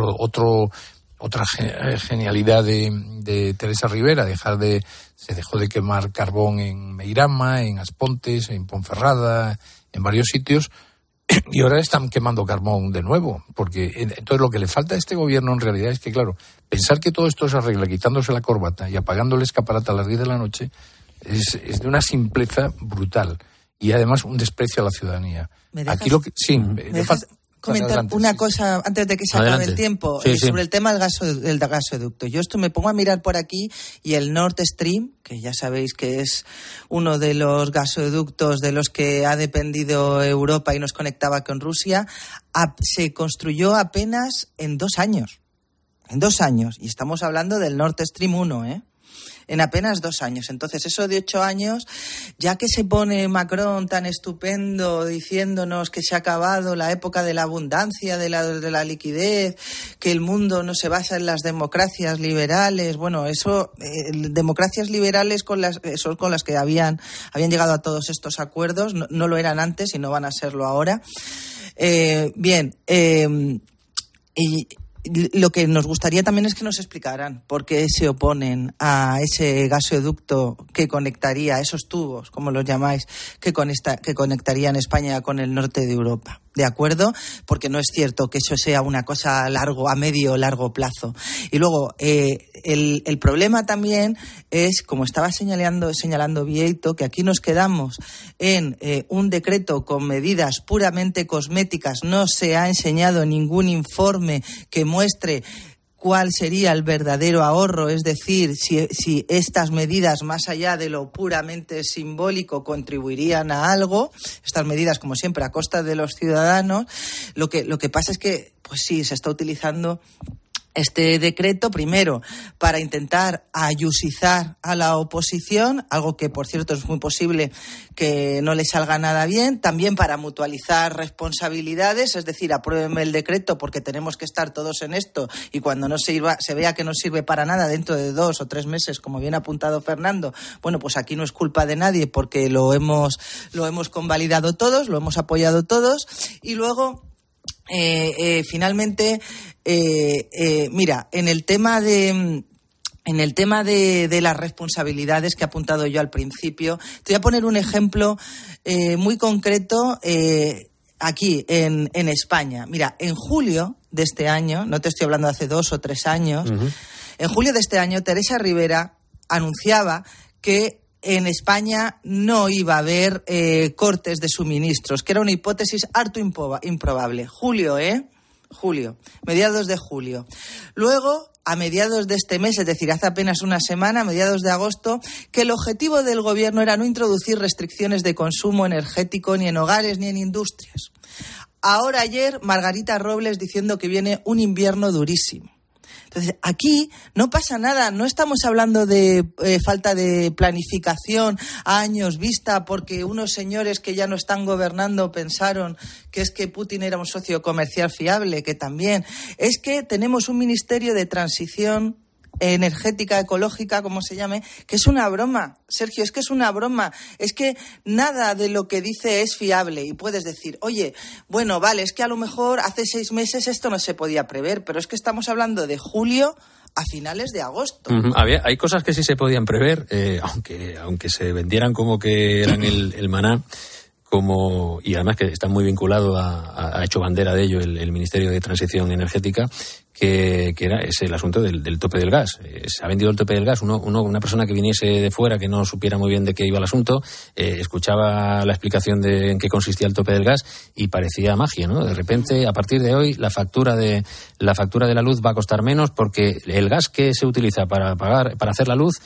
otra genialidad de Teresa Rivera, se dejó de quemar carbón en Meirama, en Aspontes, en Ponferrada, en varios sitios, y ahora están quemando carbón de nuevo, porque entonces lo que le falta a este gobierno en realidad es que, claro, pensar que todo esto se arregla quitándose la corbata y apagando el escaparate a las 10 de la noche es de una simpleza brutal y además un desprecio a la ciudadanía. Aquí comentar adelante, una cosa antes de que se acabe el tiempo sobre el tema del gasoducto. Yo me pongo a mirar por aquí y el Nord Stream, que ya sabéis que es uno de los gasoductos de los que ha dependido Europa y nos conectaba con Rusia, se construyó apenas en 2 años. En 2 años. Y estamos hablando del Nord Stream 1, en apenas 2 años. Entonces, eso de 8 años, ya que se pone Macron tan estupendo diciéndonos que se ha acabado la época de la abundancia, de la liquidez, que el mundo no se basa en las democracias liberales, bueno, eso, democracias liberales con las que habían llegado a todos estos acuerdos, no lo eran antes y no van a serlo ahora. Y lo que nos gustaría también es que nos explicaran por qué se oponen a ese gasoducto que conectaría, esos tubos, como los llamáis, que conectarían España con el norte de Europa. ¿De acuerdo? Porque no es cierto que eso sea una cosa a medio o largo plazo. Y luego, el problema también es, como estaba señalando Vieito, que aquí nos quedamos en un decreto con medidas puramente cosméticas. No se ha enseñado ningún informe que muestre cuál sería el verdadero ahorro, es decir, si estas medidas, más allá de lo puramente simbólico, contribuirían a algo. Estas medidas, como siempre, a costa de los ciudadanos. Lo que pasa es que, pues sí, se está utilizando este decreto, primero, para intentar ayusizar a la oposición, algo que, por cierto, es muy posible que no le salga nada bien, también para mutualizar responsabilidades, es decir, apruébenme el decreto porque tenemos que estar todos en esto, y cuando no se vea que no sirve para nada dentro de 2 o 3 meses, como bien ha apuntado Fernando, bueno, pues aquí no es culpa de nadie porque lo hemos convalidado todos, lo hemos apoyado todos. Y luego, finalmente, mira, en el tema de las responsabilidades que he apuntado yo al principio, te voy a poner un ejemplo muy concreto aquí en España. Mira, en julio de este año, no te estoy hablando de hace 2 o 3 años, en julio de este año Teresa Rivera anunciaba que en España no iba a haber cortes de suministros, que era una hipótesis harto improbable. Julio, mediados de julio. Luego, a mediados de este mes, es decir, hace apenas una semana, a mediados de agosto, que el objetivo del gobierno era no introducir restricciones de consumo energético ni en hogares ni en industrias. Ahora, ayer, Margarita Robles diciendo que viene un invierno durísimo. Entonces, aquí no pasa nada, no estamos hablando de falta de planificación a años vista porque unos señores que ya no están gobernando pensaron que es que Putin era un socio comercial fiable, que también. Es que tenemos un ministerio de transición energética, ecológica, como se llame, que es una broma, Sergio, es que es una broma, es que nada de lo que dice es fiable y puedes decir, oye, bueno, vale, es que a lo mejor hace 6 meses esto no se podía prever, pero es que estamos hablando de julio a finales de agosto. Hay cosas que sí se podían prever, aunque se vendieran como que eran el maná, y además que está muy vinculado ha hecho bandera de ello el Ministerio de Transición Energética, que es el asunto del tope del gas. Se ha vendido el tope del gas. Una persona que viniese de fuera, que no supiera muy bien de qué iba el asunto, escuchaba la explicación de en qué consistía el tope del gas y parecía magia, ¿no? De repente, a partir de hoy, la factura de la luz va a costar menos porque el gas que se utiliza para hacer la luz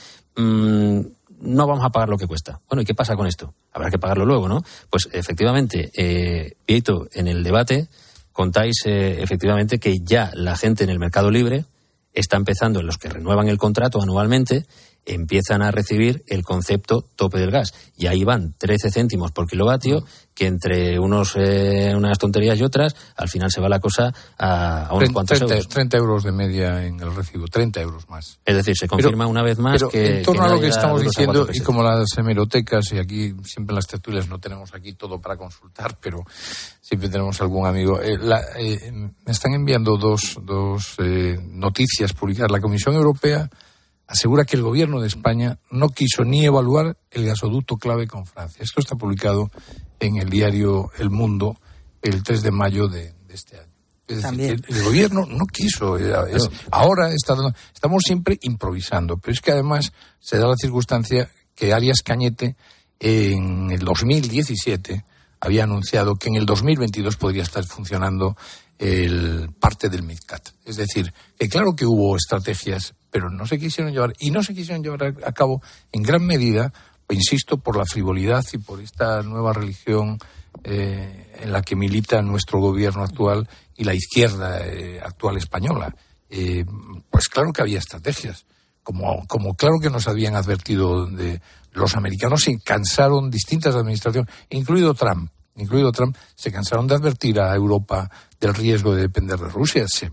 no vamos a pagar lo que cuesta. Bueno, ¿y qué pasa con esto? Habrá que pagarlo luego, ¿no? Pues efectivamente, Pieto, en el debate contáis efectivamente que ya la gente en el mercado libre está empezando, en los que renuevan el contrato anualmente, empiezan a recibir el concepto tope del gas. Y ahí van 13 céntimos por kilovatio, que entre unas tonterías y otras, al final se va la cosa a unos cuantos euros. 30 euros de media en el recibo, 30 euros más. Es decir, se confirma una vez más que... en torno a lo que estamos diciendo, y como las hemerotecas, y aquí siempre en las tertulias no tenemos aquí todo para consultar, pero siempre tenemos algún amigo. Me están enviando dos noticias publicadas. La Comisión Europea asegura que el gobierno de España no quiso ni evaluar el gasoducto clave con Francia. Esto está publicado en el diario El Mundo el 3 de mayo de este año. Es decir, el gobierno no quiso. Ahora estamos siempre improvisando, pero es que además se da la circunstancia que Arias Cañete en el 2017 había anunciado que en el 2022 podría estar funcionando parte del MidCat. Es decir, que claro que hubo estrategias, pero no se quisieron llevar a cabo en gran medida, insisto, por la frivolidad y por esta nueva religión en la que milita nuestro gobierno actual y la izquierda actual española. Pues claro que había estrategias, como claro que nos habían advertido de los americanos. Se cansaron distintas administraciones, incluido Trump, se cansaron de advertir a Europa del riesgo de depender de Rusia. Se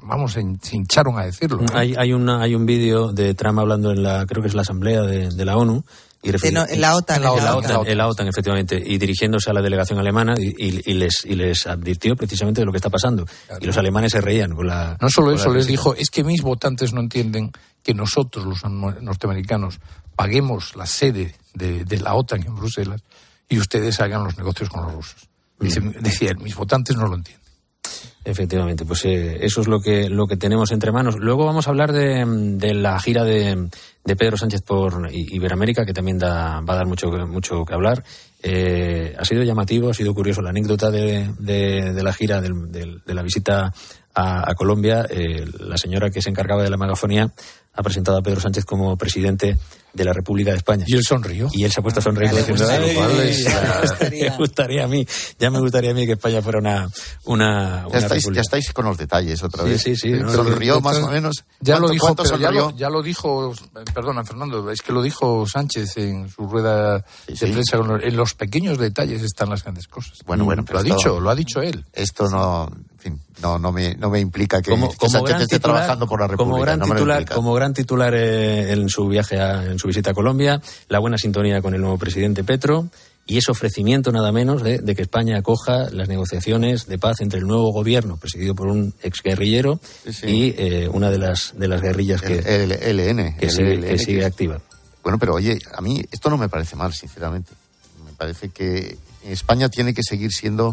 hincharon a decirlo, ¿no? Hay un vídeo de Trump hablando creo que es la Asamblea de la ONU, En la OTAN. En la OTAN, efectivamente, y dirigiéndose a la delegación alemana y les advirtió precisamente de lo que está pasando. Claro. Y los alemanes se reían con la... No solo eso, les dijo, es que mis votantes no entienden que nosotros, los norteamericanos, paguemos la sede de la OTAN en Bruselas y ustedes hagan los negocios con los rusos. Decía él, mis votantes no lo entienden. Efectivamente, pues eso es lo que tenemos entre manos. Luego vamos a hablar de la gira de Pedro Sánchez por Iberoamérica, que también va a dar mucho que hablar. Ha sido llamativo, ha sido curioso la anécdota de la gira, de la visita a Colombia. La señora que se encargaba de la megafonía ha presentado a Pedro Sánchez como presidente de la República de España. Y él sonrió. Y él se ha puesto a sonreír diciendo, me gustaría a mí que España fuera una ya estáis con los detalles otra vez. Sí. Sonrió más o menos. Ya lo dijo, pero ya lo dijo, perdona Fernando, es que lo dijo Sánchez en su rueda de prensa. En los pequeños detalles están las grandes cosas. Bueno, lo ha dicho él. Esto no... En fin, no me implica que Sánchez esté trabajando por la República. Como gran titular en su viaje, en su visita a Colombia, la buena sintonía con el nuevo presidente Petro y ese ofrecimiento nada menos de que España acoja las negociaciones de paz entre el nuevo gobierno presidido por un exguerrillero y una de las guerrillas que sigue activa. Bueno, pero oye, a mí esto no me parece mal, sinceramente. Me parece que España tiene que seguir siendo,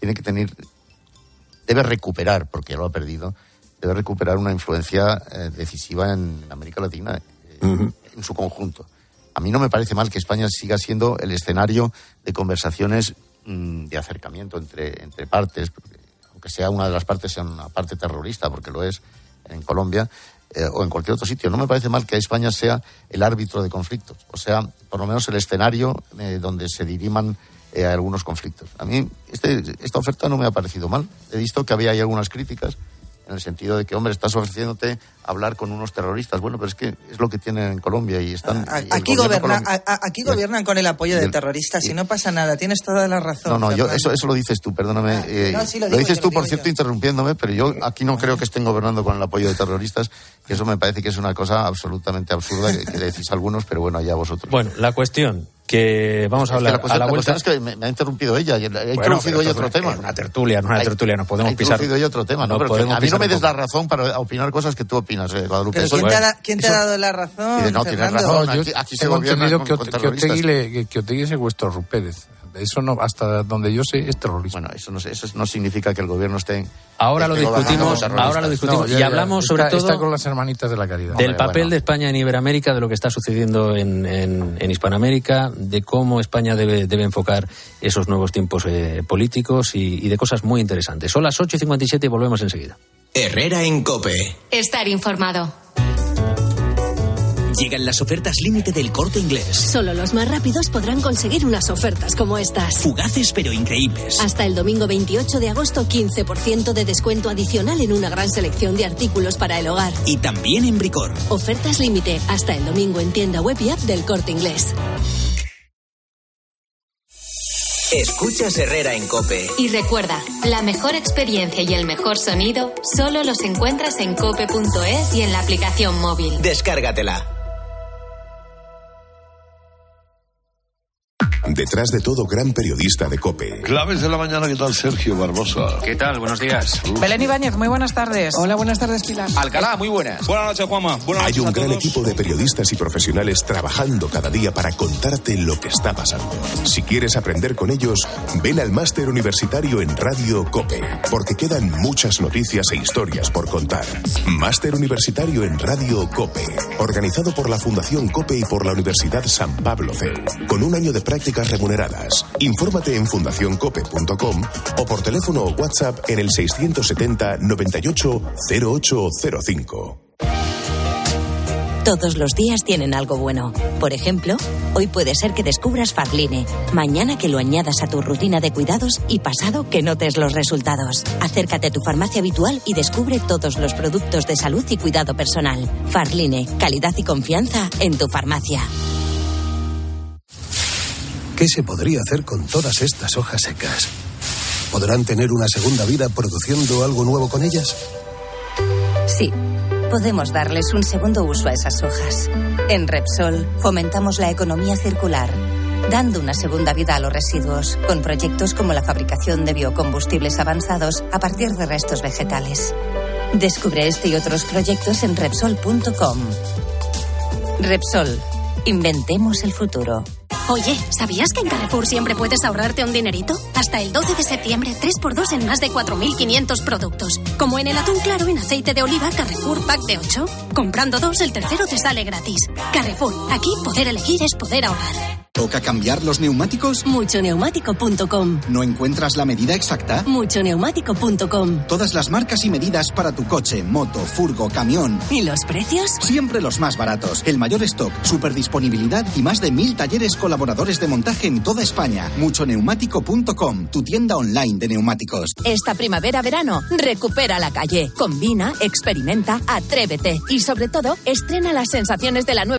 debe recuperar, porque ya lo ha perdido, debe recuperar una influencia decisiva en América Latina, en su conjunto. A mí no me parece mal que España siga siendo el escenario de conversaciones de acercamiento entre partes, aunque sea una de las partes sea una parte terrorista, porque lo es en Colombia, o en cualquier otro sitio. No me parece mal que España sea el árbitro de conflictos, o sea, por lo menos el escenario donde se diriman algunos conflictos. A mí esta oferta no me ha parecido mal. He visto que había ahí algunas críticas en el sentido de que, hombre, estás ofreciéndote hablar con unos terroristas. Bueno, pero es que es lo que tienen en Colombia y están... Aquí gobiernan con el apoyo de terroristas y no pasa nada. Tienes toda la razón. No, eso lo dices tú, perdóname. Lo dices tú, por cierto, interrumpiéndome, pero yo aquí no creo que estén gobernando con el apoyo de terroristas, que eso me parece que es una cosa absolutamente absurda que decís algunos, pero bueno, allá vosotros. Bueno, la cuestión... que vamos a hablar a la vuelta. Es que me ha interrumpido ella. Ha introducido ella otro tema. Una tertulia, nos podemos pisar. Ha introducido ella otro tema. A mí no me des la razón para opinar cosas que tú opinas, Guadalupe. ¿Quién te ha dado la razón? No, tienes razón. Aquí se gobierna con terroristas. Que Otegi secuestró a Ruiz Pérez. Eso no, hasta donde yo sé, es terrorismo. Bueno, eso no significa que el gobierno esté... Ahora lo discutimos y hablamos sobre todo... Está con las hermanitas de la caridad. Del papel de España en Iberoamérica, de lo que está sucediendo en Hispanoamérica, de cómo España debe enfocar esos nuevos tiempos políticos y de cosas muy interesantes. Son las 8:57 y volvemos enseguida. Herrera en COPE. Estar informado. Llegan las ofertas límite del Corte Inglés. Solo los más rápidos podrán conseguir unas ofertas como estas. Fugaces pero increíbles. Hasta el domingo 28 de agosto, 15% de descuento adicional en una gran selección de artículos para el hogar. Y también en Bricor. Ofertas límite hasta el domingo en tienda web y app del Corte Inglés. Escuchas Herrera en COPE. Y recuerda, la mejor experiencia y el mejor sonido solo los encuentras en cope.es y en la aplicación móvil. Descárgatela. Detrás de todo gran periodista de COPE. Claves de la mañana, ¿qué tal, Sergio Barbosa? ¿Qué tal? Buenos días. Belén Ibáñez, muy buenas tardes. Hola, buenas tardes, Pilar. Alcalá, muy buenas. Buenas noches, Juanma. Buenas noches. Hay un gran equipo de periodistas y profesionales trabajando cada día para contarte lo que está pasando. Si quieres aprender con ellos, ven al máster universitario en Radio COPE, porque quedan muchas noticias e historias por contar. Máster universitario en Radio COPE, organizado por la Fundación COPE y por la Universidad San Pablo CEU, con un año de prácticas remuneradas. Infórmate en fundacioncope.com o por teléfono o WhatsApp en el 670 98 0805. Todos los días tienen algo bueno. Por ejemplo, hoy puede ser que descubras Farline, mañana que lo añadas a tu rutina de cuidados y pasado que notes los resultados. Acércate a tu farmacia habitual y descubre todos los productos de salud y cuidado personal. Farline, calidad y confianza en tu farmacia. ¿Qué se podría hacer con todas estas hojas secas? ¿Podrán tener una segunda vida produciendo algo nuevo con ellas? Sí. podemos darles un segundo uso a esas hojas. En Repsol fomentamos la economía circular, dando una segunda vida a los residuos, con proyectos como la fabricación de biocombustibles avanzados a partir de restos vegetales. Descubre este y otros proyectos en Repsol.com. Repsol, inventemos el futuro. Oye, ¿sabías que en Carrefour siempre puedes ahorrarte un dinerito? Hasta el 12 de septiembre, 3x2 en más de 4.500 productos. Como en el atún claro en aceite de oliva Carrefour Pack de 8. Comprando 2, el tercero te sale gratis. Carrefour, aquí poder elegir es poder ahorrar. ¿Toca cambiar los neumáticos? Muchoneumático.com. ¿No encuentras la medida exacta? Muchoneumático.com. Todas las marcas y medidas para tu coche, moto, furgo, camión. ¿Y los precios? Siempre los más baratos. El mayor stock, superdisponibilidad y más de 1.000 talleres colaboradores de montaje en toda España. Muchoneumático.com, tu tienda online de neumáticos. Esta primavera-verano, recupera la calle. Combina, experimenta, atrévete y sobre todo, estrena las sensaciones de la nueva